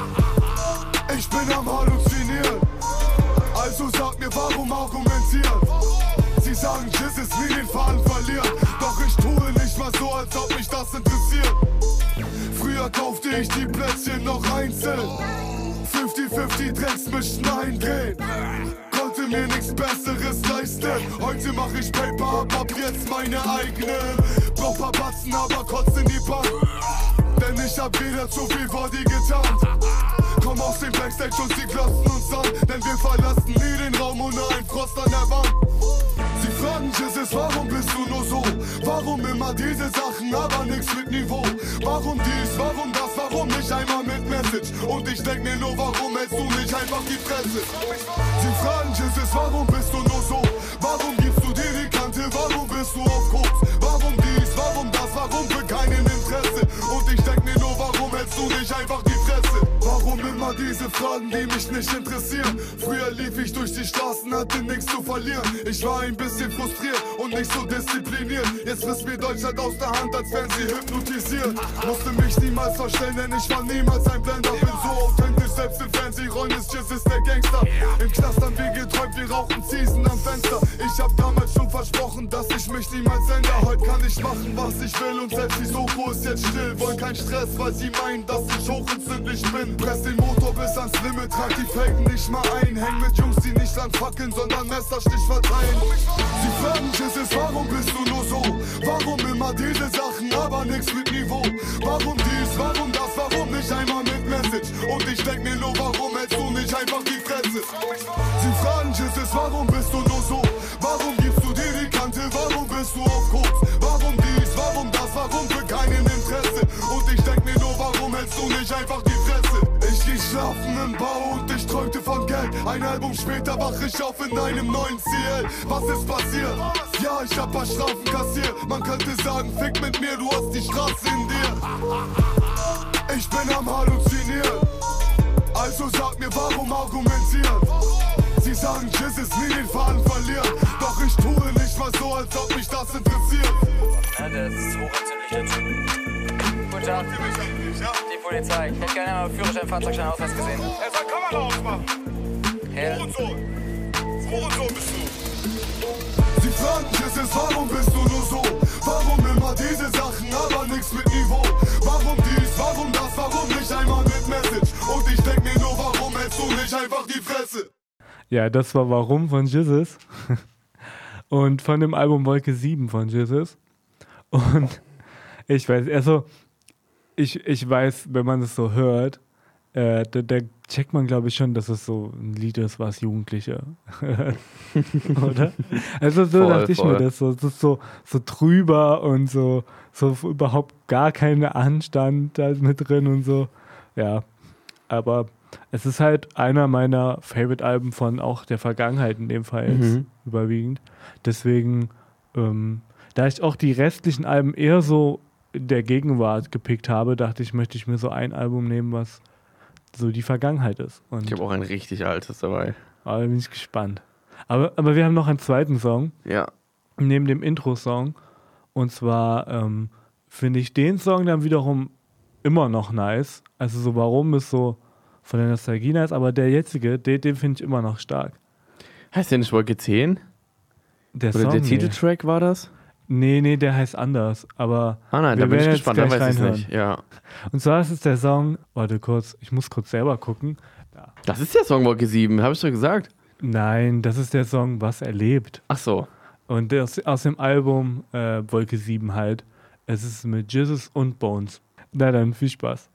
Ich bin am Halluzinieren. Also sag mir, warum argumentieren? Sie sagen, Jizz ist nie den Faden verlieren. Doch ich tue nicht mal so, als ob mich das interessiert. Früher kaufte ich die Plätzchen noch einzeln. 50-50 Drecks mischen eindrehen. Konnte mir nichts Besseres leisten. Heute mach ich Paper ab jetzt meine eigenen. Brauch paar Batzen, aber kotzt in die Bank. Denn ich hab wieder zu viel Body getan. Komm aus dem Backstage und sie glotzen uns an. Denn wir verlassen nie den Raum ohne ein Frost an der Wand. Sie fragen Jesus, warum bist du nur so? Warum immer diese Sachen, aber nix mit Niveau? Warum dies, warum das, warum nicht einmal mit Message? Und ich denk mir nur, warum hältst du nicht einfach die Fresse? Sie fragen Jesus, warum bist du nur so? Warum gibst du dir die Kante, warum bist du auf Koks? Warum dies, warum das, warum für keinen Interesse? Und ich denk mir nur, warum hältst du nicht einfach die Fresse? Warum immer diese Fragen, die mich nicht interessieren? Früher lief ich durch die Straßen, hatte nichts zu verlieren. Ich war ein bisschen frustriert und nicht so diszipliniert. Jetzt riss mir Deutschland aus der Hand, als wären sie hypnotisiert. Musste mich niemals verstellen, denn ich war niemals ein Blender. Bin so authentisch, selbst im Fernsehrollen ist Jizz ist der Gangster. Im Knast haben wir geträumt, wir rauchen Season am Fenster. Ich hab damals schon versprochen, dass ich mich niemals ändere. Heute kann ich machen, was ich will und selbst die Soko ist jetzt still. Wollen kein Stress, weil sie meinen, dass ich hochentzündlich bin. Press den Motor bis ans Limit, trag die Felgen nicht mal ein. Häng mit Jungs, die nicht lang fackeln, sondern Messerstich verteilen. Sie fragen Jesus, warum bist du nur so? Warum immer diese Sachen, aber nix mit Niveau? Warum dies, warum das, warum nicht einmal mit Message? Und ich denk mir nur, warum hältst du nicht einfach die Fresse? Sie fragen Jesus, warum bist du nur so? Warum gibst du dir die Kante, warum bist du auf Koks? Warum dies, warum das, warum für keinen Interesse? Und ich denk mir nur, warum hältst du nicht einfach die Fresse? Ich geh schlafen im Bau und ich träumte von Geld. Ein Album später wach ich auf in einem neuen CL. Was ist passiert? Ja, ich hab paar Strafen kassiert. Man könnte sagen, fick mit mir, du hast die Straße in dir. Ich bin am Halluzinieren. Also sag mir, warum argumentieren? Sie sagen, Jizz ist nie den Faden verlieren. Doch ich tue nicht mal so, als ob mich das interessiert. Ja, das ist hochentzündlicher Typ. Guten Tag. Die Polizei. Ich hätte gerne mal Führerschein, Fahrzeugschein, Ausweis gesehen. Er soll Kamera ausmachen. Ja. Hurensohn bist du. Sie fragen Jesus, warum bist du nur so? Warum immer diese Sachen, aber nix mit Niveau? Warum dies, warum das, warum nicht einmal mit Message? Und ich denk mir nur, warum hältst du nicht einfach die Fresse? Ja, das war Warum von Jesus. Und von dem Album Wolke 7 von Jesus. Und ich weiß, also ich weiß, wenn man es so hört, da checkt man, glaube ich, schon, dass es so ein Lied ist, was Jugendliche oder? Also so dachte ich mir das so. Es ist so trüber und so überhaupt gar keinen Anstand da mit drin und so. Ja, aber es ist halt einer meiner Favorite-Alben von auch der Vergangenheit in dem Fall jetzt überwiegend. Deswegen, da ich auch die restlichen Alben eher so in der Gegenwart gepickt habe, dachte ich, möchte ich mir so ein Album nehmen, was so die Vergangenheit ist. Und Ich habe auch ein richtig altes dabei. aber da bin ich gespannt. Aber wir haben noch einen zweiten Song, Ja. neben dem Intro-Song. Und zwar finde ich den Song dann wiederum immer noch nice. Also so Warum ist so von der Nostalgie nice, aber der jetzige, den finde ich immer noch stark. Heißt der nicht Wolke 10? Der Oder Song, der Titeltrack war das? Nee, der heißt anders. Aber Nein, wir da bin ich werden gespannt, jetzt dann gleich weiß ich es reinhören. nicht. Ja. Und zwar ist es der Song, warte kurz, ich muss kurz selber gucken. Das ist der Song Wolke 7, habe ich doch gesagt. Nein, das ist der Song Was er lebt. Ach so. Und aus dem Album Wolke 7 halt. Es ist mit Jesus und Bones. Na dann, viel Spaß.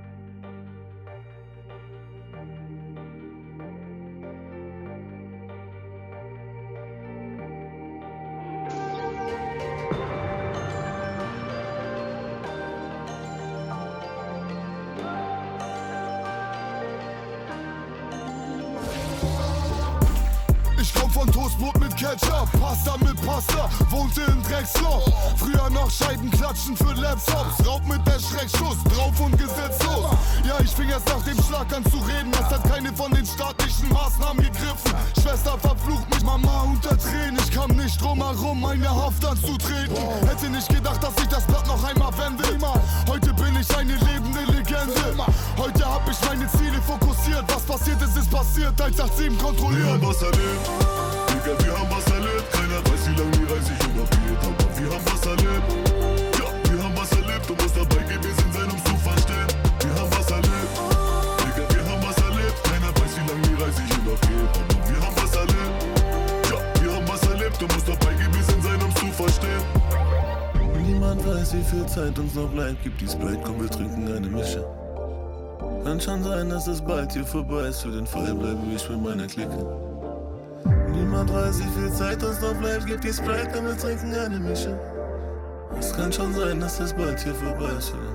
Ich komm von Toastbrot mit Ketchup, Pasta mit Pasta, wohnte in Drecksloch. Früher noch Scheiben klatschen für Laptops, Raub mit der Schreckschuss, drauf und gesetzlos. Ja, ich fing erst nach dem Schlag an zu reden, es hat keine von den staatlichen Maßnahmen gegriffen. Schwester verflucht mich, Mama unter Tränen, ich kam nicht drum herum, meine Haft anzutreten. Hätte nicht gedacht, dass ich das Blatt noch einmal wende. Heute bin ich eine lebende Legende. Heute hab ich meine Ziele fokussiert, was passiert ist, ist passiert, 187 kontrolliert. Wir haben was erlebt, Digga, wir haben was erlebt. Keiner weiß, wie lange die Reise hier noch geht, aber wir haben was erlebt. Ja, wir haben was erlebt, du musst dabei gewesen sein, um's zu verstehen. Wir haben was erlebt, Digga, wir haben was erlebt. Keiner weiß, wie lange die Reise hier noch geht, aber wir haben was erlebt. Ja, wir haben was erlebt, du musst dabei gewesen sein, um's zu verstehen. Niemand weiß, wie viel Zeit uns noch bleibt. Gib die Sprite, komm, wir trinken eine Mische. Kann schon sein, dass es bald hier vorbei ist. Für den Fall bleibe ich mit meiner Clique. Niemand weiß, wie viel Zeit uns noch bleibt. Gib die Sprite, komm, wir trinken eine Mische. Es kann schon sein, dass es bald hier vorbei ist. Für den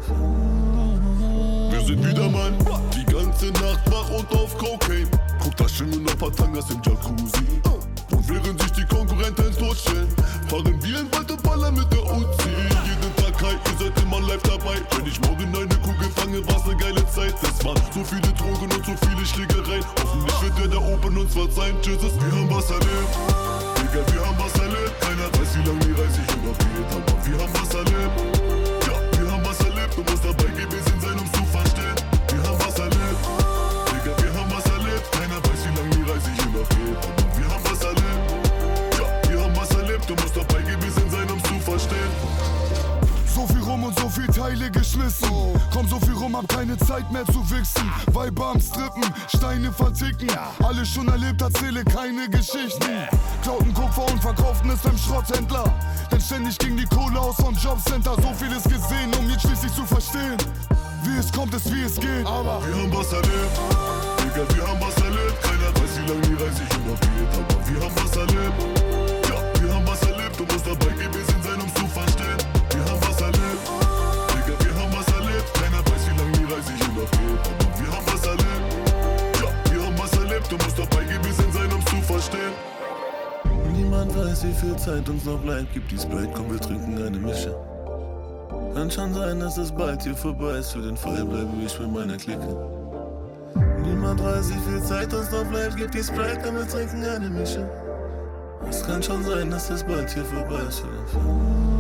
Fall. Wir sind wieder, Mann, die ganze Nacht wach und auf Cocaine. Guck, da schwimmen noch paar Tangas im Jacuzzi. Und während sich die Konkurrenten totstellen, fahren wir in Wald und ballern mit der Uzi. Jeden Tag high, ihr seid immer live dabei. Wenn ich morgen eine Kugel fange, war's ne geile Zeit. Es waren so viele Drogen und so viele Schlägereien. Hoffentlich wird der da oben uns verzeihen. Tschüss, wir haben was erlebt. Digga, wir haben was erlebt. Keiner weiß, wie lange die Reise hier noch geht, aber wir haben was erlebt. Ja, wir haben was erlebt. Du musst dabei gewesen sein, um's zu verstehen. Wir haben was erlebt. Digga, wir haben was erlebt. Keiner weiß, wie lange die Reise hier noch geht, aber wir haben was erlebt. Ja, wir haben was erlebt. Du musst dabei gewesen sein, um's zu verstehen. So viel rum und so viel Teile geschmissen. Komm so viel rum, hab keine Zeit mehr zu wichsen. Weiber am Strippen, Steine verticken. Alles schon erlebt, erzähle keine Geschichten. Klauten Kupfer und verkauften es beim Schrotthändler. Denn ständig ging die Kohle aus vom Jobcenter. So vieles gesehen, um jetzt schließlich zu verstehen. Wie es kommt, ist wie es geht. Aber wir haben was erlebt. Digga, wir haben was erlebt. Keiner weiß, wie lange die Reise hier noch geht, aber wir haben was erlebt. Ja, wir haben was erlebt. Du musst dabei gewesen sein, um's zu verstehen. Wir haben was erlebt. Digga, wir haben was erlebt. Keiner weiß, wie lange die Reise hier noch geht, aber wir haben was erlebt. Ja, wir haben was erlebt. Du musst dabei gewesen sein, um's zu verstehen. Niemand weiß, wie viel Zeit uns noch bleibt. Gib die Sprite, komm, wir trinken eine Mische. Kann schon sein, dass es bald hier vorbei ist. Für den Fall bleibe ich mit meiner Clique. Niemand weiß, wie viel Zeit uns noch bleibt. Gib die Sprite, komm, wir trinken eine Mische. Es kann schon sein, dass es bald hier vorbei ist. Für den Fall.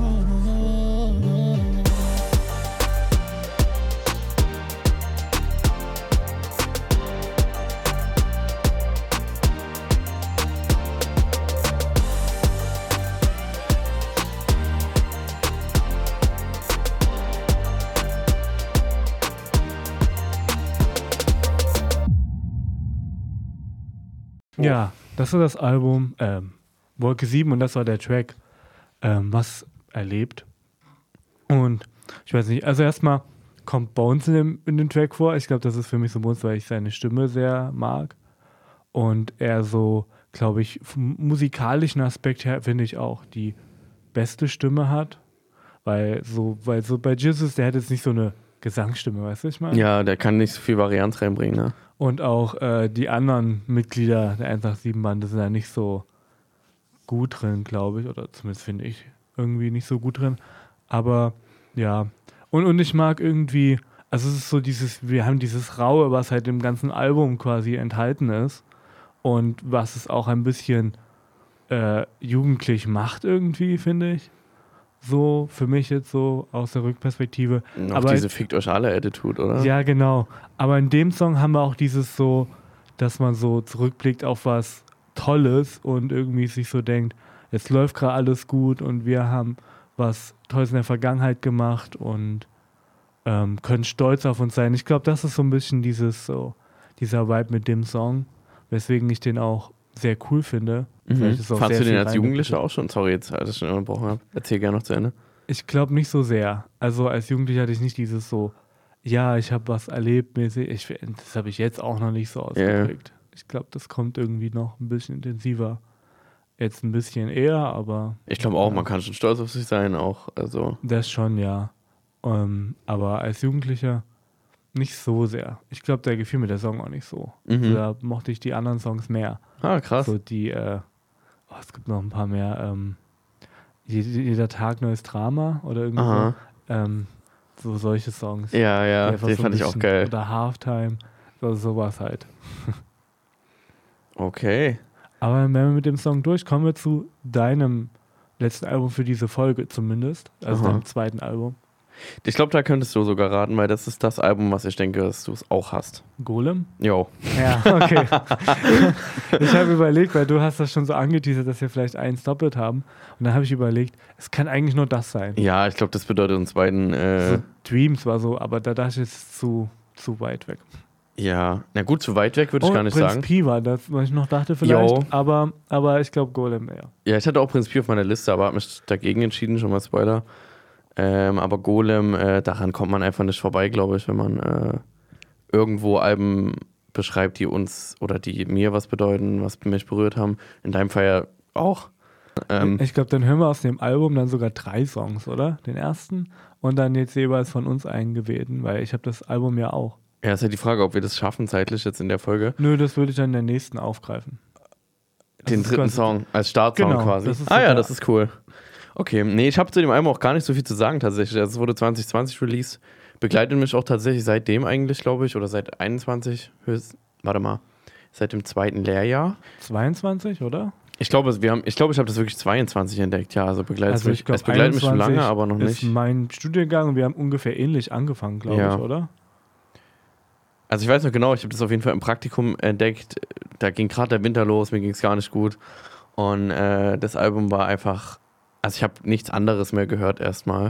Ja, das war das Album Wolke 7 und das war der Track Was erlebt. Und ich weiß nicht, also erstmal kommt Bones in dem Track vor. Ich glaube, das ist für mich so Bones, weil ich seine Stimme sehr mag. Und er so, glaube ich, vom musikalischen Aspekt her, finde ich auch die beste Stimme hat. Weil so bei Jesus, der hat jetzt nicht so eine Gesangsstimme, weißt du, ich meine? Ja, der kann nicht so viel Varianz reinbringen, ne? Und auch die anderen Mitglieder der 187-Bande sind da nicht so gut drin, glaube ich. Oder zumindest finde ich irgendwie nicht so gut drin. Aber ja. Und ich mag irgendwie, also es ist so wir haben dieses Raue, was halt im ganzen Album quasi enthalten ist. Und was es auch ein bisschen jugendlich macht irgendwie, finde ich. So, für mich jetzt so aus der Rückperspektive. Noch aber diese Fickt euch alle Attitude, oder? Ja, genau. Aber in dem Song haben wir auch dieses so, dass man so zurückblickt auf was Tolles und irgendwie sich so denkt, jetzt läuft gerade alles gut und wir haben was Tolles in der Vergangenheit gemacht und können stolz auf uns sein. Ich glaube, das ist so ein bisschen dieser Vibe mit dem Song, weswegen ich den auch sehr cool finde. Fandst du den als Jugendlicher auch schon? Sorry, jetzt, als ich schon unterbrochen habe. Erzähl gerne noch zu Ende. Ich glaube nicht so sehr. Also als Jugendlicher hatte ich nicht dieses so, ja, ich habe was erlebt mäßig. Das habe ich jetzt auch noch nicht so ausgeprägt. Ich glaube, das kommt irgendwie noch ein bisschen intensiver. Jetzt ein bisschen eher, aber... Ich glaube auch, man kann schon stolz auf sich sein, auch. Also. Das schon, ja. Aber als Jugendlicher nicht so sehr. Ich glaube, da gefiel mir der Song auch nicht so. Da mochte ich die anderen Songs mehr. Ah, krass. So die, es gibt noch ein paar mehr. Jeder Tag neues Drama oder irgendwie so. So solche Songs. Ja, den fand ich auch geil. Oder Halftime, so sowas halt. Okay. Aber wenn wir mit dem Song durch, kommen wir zu deinem letzten Album für diese Folge zumindest. Also deinem zweiten Album. Ich glaube, da könntest du sogar raten, weil das ist das Album, was ich denke, dass du es auch hast. Golem? Jo. Ja, okay. Ich habe überlegt, weil du hast das schon so angeteasert, dass wir vielleicht eins doppelt haben. Und dann habe ich überlegt, es kann eigentlich nur das sein. Ja, ich glaube, das bedeutet uns beiden... So Dreams war so, aber da dachte ich, es ist zu weit weg. Ja, na gut, zu weit weg würde ich gar nicht Prinz sagen. Pi war das, was ich noch dachte vielleicht, aber ich glaube Golem, ja. Ja, ich hatte auch Prinz Pi auf meiner Liste, aber habe mich dagegen entschieden, schon mal Spoiler. Aber Golem, daran kommt man einfach nicht vorbei, glaube ich, wenn man irgendwo Alben beschreibt, die uns oder die mir was bedeuten, was mich berührt haben. In deinem Fall ja auch. Ich glaube, dann hören wir aus dem Album dann sogar 3 Songs, oder? Den ersten und dann jetzt jeweils von uns einen gewählten, weil ich habe das Album ja auch. Ja, ist ja die Frage, ob wir das schaffen zeitlich jetzt in der Folge. Nö, das würde ich dann in der nächsten aufgreifen. Den dritten Song als Startsong quasi. Das ist cool. Okay, nee, ich habe zu dem Album auch gar nicht so viel zu sagen tatsächlich. Also es wurde 2020 released, begleitet mich auch tatsächlich seitdem eigentlich, glaube ich, oder seit 21, seit dem zweiten Lehrjahr. 22, oder? Ich glaube, ich habe das wirklich 22 entdeckt, ja, also es begleitet mich schon lange, aber noch nicht. Das ist mein Studiengang und wir haben ungefähr ähnlich angefangen, glaube ich, oder? Also ich weiß noch genau, ich habe das auf jeden Fall im Praktikum entdeckt, da ging gerade der Winter los, mir ging es gar nicht gut und das Album war einfach, also ich habe nichts anderes mehr gehört erstmal.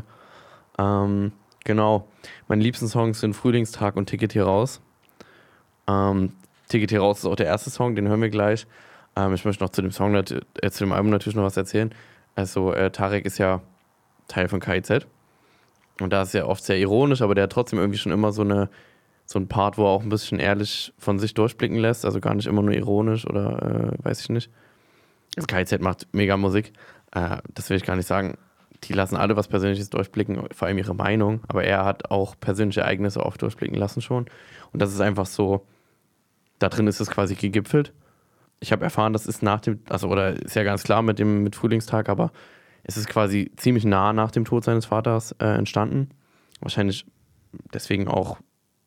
Genau, meine liebsten Songs sind Frühlingstag und Ticket hier raus. Ticket hier raus ist auch der erste Song, den hören wir gleich. Ich möchte noch zu dem Album natürlich noch was erzählen. Also Tarek ist ja Teil von KIZ und da ist er oft sehr ironisch, aber der hat trotzdem irgendwie schon immer so ein Part, wo er auch ein bisschen ehrlich von sich durchblicken lässt, also gar nicht immer nur ironisch oder weiß ich nicht. Also KIZ macht mega Musik, das will ich gar nicht sagen. Die lassen alle was Persönliches durchblicken, vor allem ihre Meinung, aber er hat auch persönliche Ereignisse oft durchblicken lassen schon. Und das ist einfach so, da drin ist es quasi gegipfelt. Ich habe erfahren, das ist ist ja ganz klar mit Frühlingstag, aber es ist quasi ziemlich nah nach dem Tod seines Vaters entstanden. Wahrscheinlich deswegen auch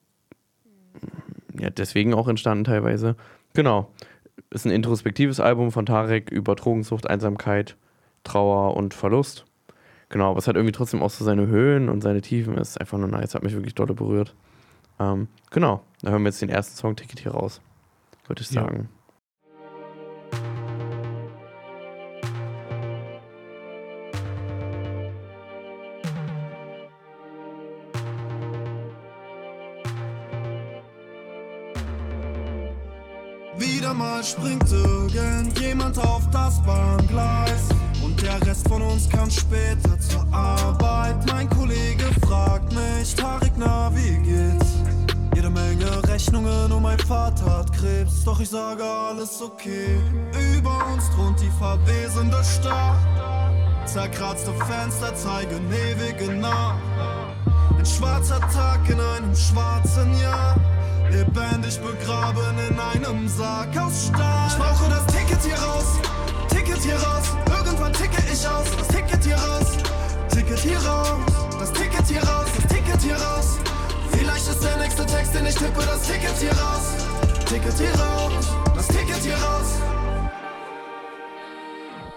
entstanden teilweise. Genau. Ist ein introspektives Album von Tarek über Drogensucht, Einsamkeit, Trauer und Verlust. Genau, aber es hat irgendwie trotzdem auch so seine Höhen und seine Tiefen. Ist einfach nur nice, hat mich wirklich dolle berührt. Genau, da hören wir jetzt den ersten Song Ticket hier raus, würde ich sagen. Wieder mal springt irgendjemand auf das Bahngleis und der Rest von uns kann später zur Arbeit. Mein Kollege fragt mich, Tarek, na, wie geht's? Jede Menge Rechnungen und mein Vater hat Krebs, doch ich sage alles okay. Über uns thront die verwesende Stadt, zerkratzte Fenster zeigen ewige Nacht. Ein schwarzer Tag in einem schwarzen Jahr, lebendig begraben in einem Sarg aus Stahl. Ich brauche das Ticket hier raus, irgendwann ticke ich aus. Das Ticket hier raus, das Ticket hier raus, das Ticket hier raus. Vielleicht ist der nächste Text, den ich tippe, das Ticket hier raus, das Ticket hier raus.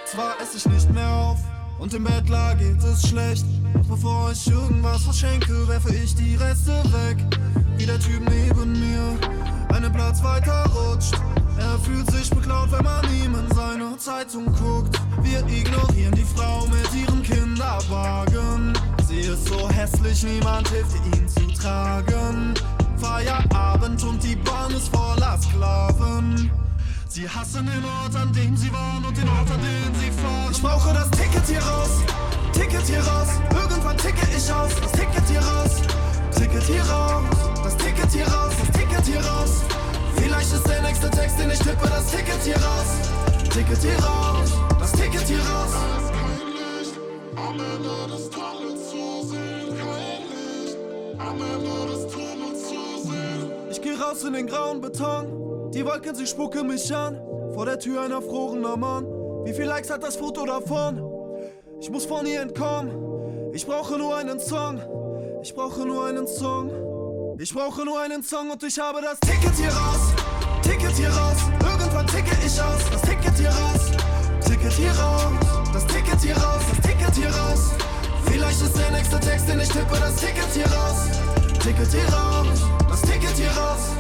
zwar esse ich nicht mehr auf und im Bettler geht es schlecht. Doch bevor ich irgendwas verschenke, werfe ich die Reste weg. Wie der Typ neben mir einen Platz weiter rutscht. Er fühlt sich beklaut, wenn man ihm in seine Zeitung guckt. Wir ignorieren die Frau mit ihrem Kinderwagen. Sie ist so hässlich, niemand hilft ihr, ihn zu tragen. Feierabend und die Bahn ist voller Sklaven. Sie hassen den Ort, an dem sie waren und den Ort, an den sie fahren. Ich brauche das Ticket hier raus, Ticket hier raus. Irgendwann ticke ich aus, das Ticket hier raus, Ticket hier raus, das Ticket hier raus, das Ticket hier raus. Vielleicht ist der nächste Text, den ich tippe, das Ticket hier raus, Ticket hier raus, das Ticket hier raus. Kein Licht, am Ende des Tunnels zu sehen. Kein Licht, am Ende des Tunnels zu sehen. Ich geh raus in den grauen Beton, die Wolken, sie spucken mich an. Vor der Tür ein erfrorener Mann. Wie viel Likes hat das Foto davon? Ich muss von ihr entkommen. Ich brauche nur einen Song. Ich brauche nur einen Song. Ich brauche nur einen Song und ich habe das Ticket hier raus. Ticket hier raus. Irgendwann ticke ich aus. Das Ticket hier raus. Ticket hier raus. Das Ticket hier raus. Das Ticket hier raus. Vielleicht ist der nächste Text, den ich tippe. Das Ticket hier raus. Ticket hier raus. Das Ticket hier raus.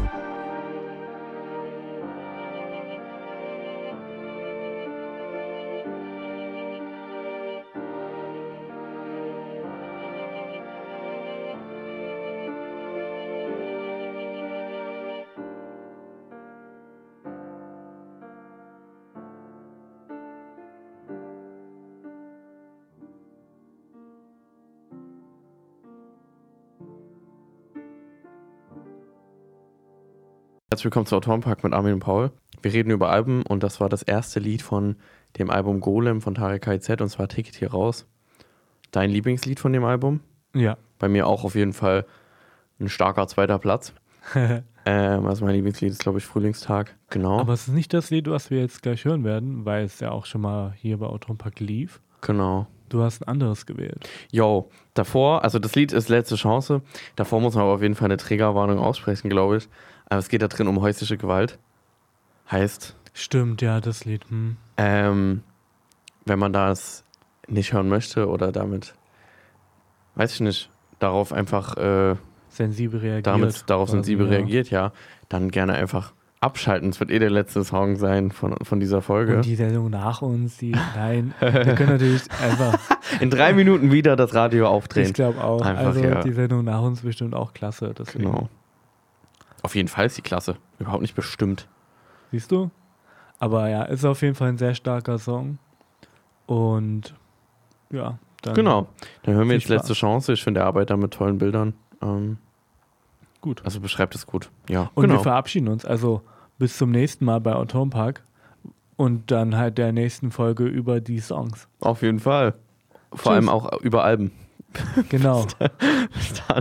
Herzlich willkommen zu Autorenpark mit Armin und Paul. Wir reden über Alben und das war das erste Lied von dem Album Golem von Tarek KIZ und zwar Ticket hier raus. Dein Lieblingslied von dem Album? Ja. Bei mir auch auf jeden Fall ein starker zweiter Platz. Also mein Lieblingslied ist, glaube ich, Frühlingstag. Genau. Aber es ist nicht das Lied, was wir jetzt gleich hören werden, weil es ja auch schon mal hier bei Autorenpark lief. Genau. Du hast ein anderes gewählt. Jo, davor, also das Lied ist Letzte Chance. Davor muss man aber auf jeden Fall eine Triggerwarnung aussprechen, glaube ich. Aber es geht da drin um häusliche Gewalt. Heißt. Stimmt, ja, das Lied. Wenn man das nicht hören möchte oder damit, weiß ich nicht, darauf einfach sensibel reagiert. Darauf sensibel reagiert, ja, dann gerne einfach abschalten. Es wird der letzte Song sein von dieser Folge. Und die Sendung nach uns, nein, wir können natürlich einfach in 3 Minuten wieder das Radio aufdrehen. Ich glaube auch. Einfach, also ja. Die Sendung nach uns bestimmt auch klasse. Deswegen. Genau. Auf jeden Fall ist die klasse. Überhaupt nicht bestimmt. Siehst du? Aber ja, ist auf jeden Fall ein sehr starker Song. Und ja, dann. Genau. Dann hören wir jetzt Spaß. Letzte Chance. Ich finde, er arbeitet da mit tollen Bildern. Gut. Also beschreibt es gut. Ja. Und genau. wir verabschieden uns. Also bis zum nächsten Mal bei Autorenpark. Und dann halt der nächsten Folge über die Songs. Auf jeden Fall. Vor allem auch über Alben. Genau. Bis dann.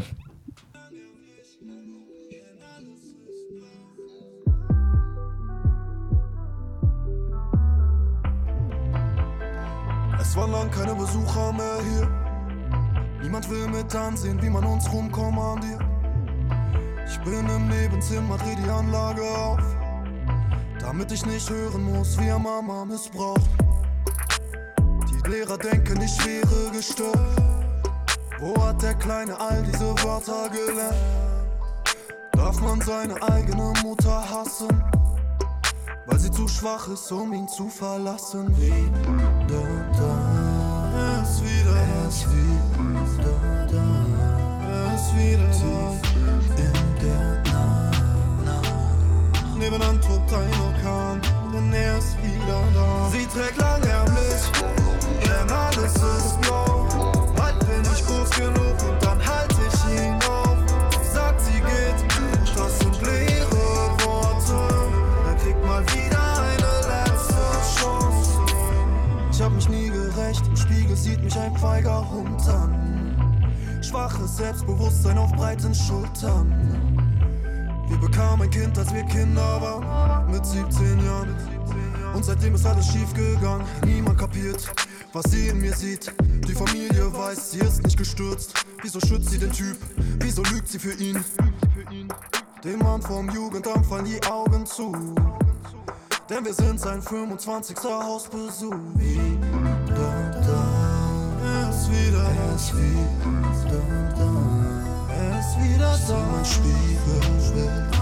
Es waren lang keine Besucher mehr hier. Niemand will mit ansehen, wie man uns rumkommandiert. Ich bin im Nebenzimmer, dreh die Anlage auf, damit ich nicht hören muss, wie er Mama missbraucht. Die Lehrer denken, ich wäre gestört. Wo hat der Kleine all diese Wörter gelernt? Darf man seine eigene Mutter hassen, weil sie zu schwach ist, um ihn zu verlassen? Wieder da, er ist wieder da, er ist wieder tief in der Nacht. Nebenan tobt ein Orkan, denn er ist wieder da. Sie trägt langärmlich, denn alles ist blau. Bald bin ich groß genug und dann halte ich ihn auf. Sie sagt, sie geht, das sind leere Worte. Er kriegt mal wieder eine letzte Chance. Ich hab mich nie gerecht, im Spiegel sieht mich ein feiger Hund an. Schwaches Selbstbewusstsein auf breiten Schultern. Wir bekamen ein Kind, als wir Kinder waren, mit 17 Jahren. Und seitdem ist alles schief gegangen. Niemand kapiert, was sie in mir sieht. Die Familie weiß, sie ist nicht gestürzt. Wieso schützt sie den Typ? Wieso lügt sie für ihn? Dem Mann vom Jugendamt fallen die Augen zu. denn wir sind sein 25. Hausbesuch. Wieder da, er ist wieder da. Er ist wieder da. Mein Spiegelbild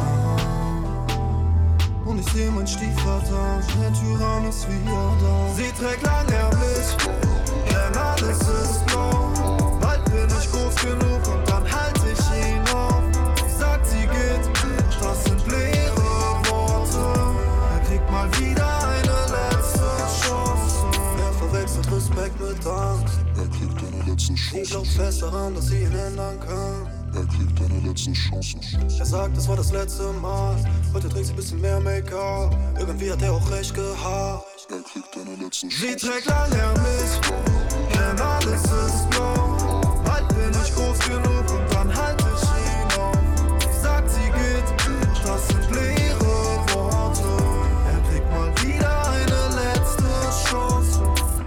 und ich seh mein Stiefvater, der Tyrann ist wieder da. Sie trägt langärmlich, denn alles ist blau. Bald bin ich groß genug und dann halt ich ihn auf. Sagt, sie geht, das sind leere Worte. Er kriegt mal wieder eine letzte Chance. Er verwechselt Respekt mit Angst. Er kriegt eine letzte Chance. Ich glaub fest daran, dass sie ihn ändern kann. Er kriegt eine letzte Chance. Er sagt, das war das letzte Mal. Heute trägt sie ein bisschen mehr Make-up. Irgendwie hat er auch recht gehabt. Er kriegt eine letzte Chance. Sie trägt langärmlich, denn alles ist blau. Bald bin ich groß genug und dann halt ich ihn auf. Sagt, sie geht, das sind leere Worte. Er kriegt mal wieder eine letzte Chance.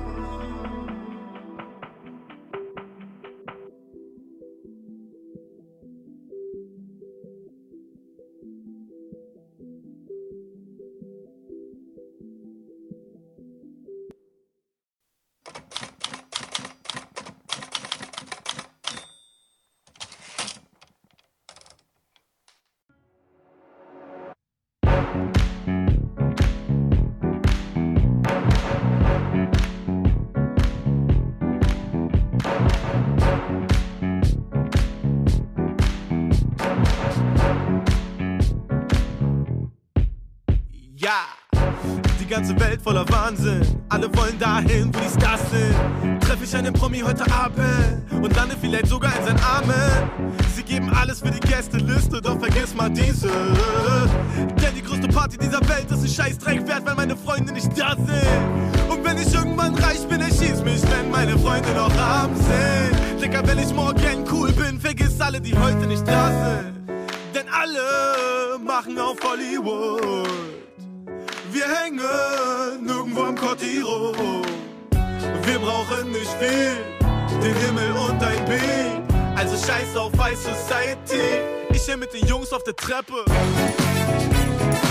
Ja, die ganze Welt voller Wahnsinn. Alle wollen dahin, wo die Stars sind. Treffe ich einen Promi heute Abend und lande vielleicht sogar in seinen Armen. Sie geben alles für die Gästeliste, doch vergiss mal diese. Denn die größte Party dieser Welt ist ein Scheißdreck wert, weil meine Freunde nicht da sind. Und wenn ich irgendwann reich bin, erschieß mich, wenn meine Freunde noch arm sind. Dicker, wenn ich morgen cool bin, vergiss alle, die heute nicht da sind. Denn alle machen auf Hollywood. Wir hängen irgendwo am Cotiro. Wir brauchen nicht viel, den Himmel und ein Beat. Also scheiß auf High Society. Ich hier mit den Jungs auf der Treppe.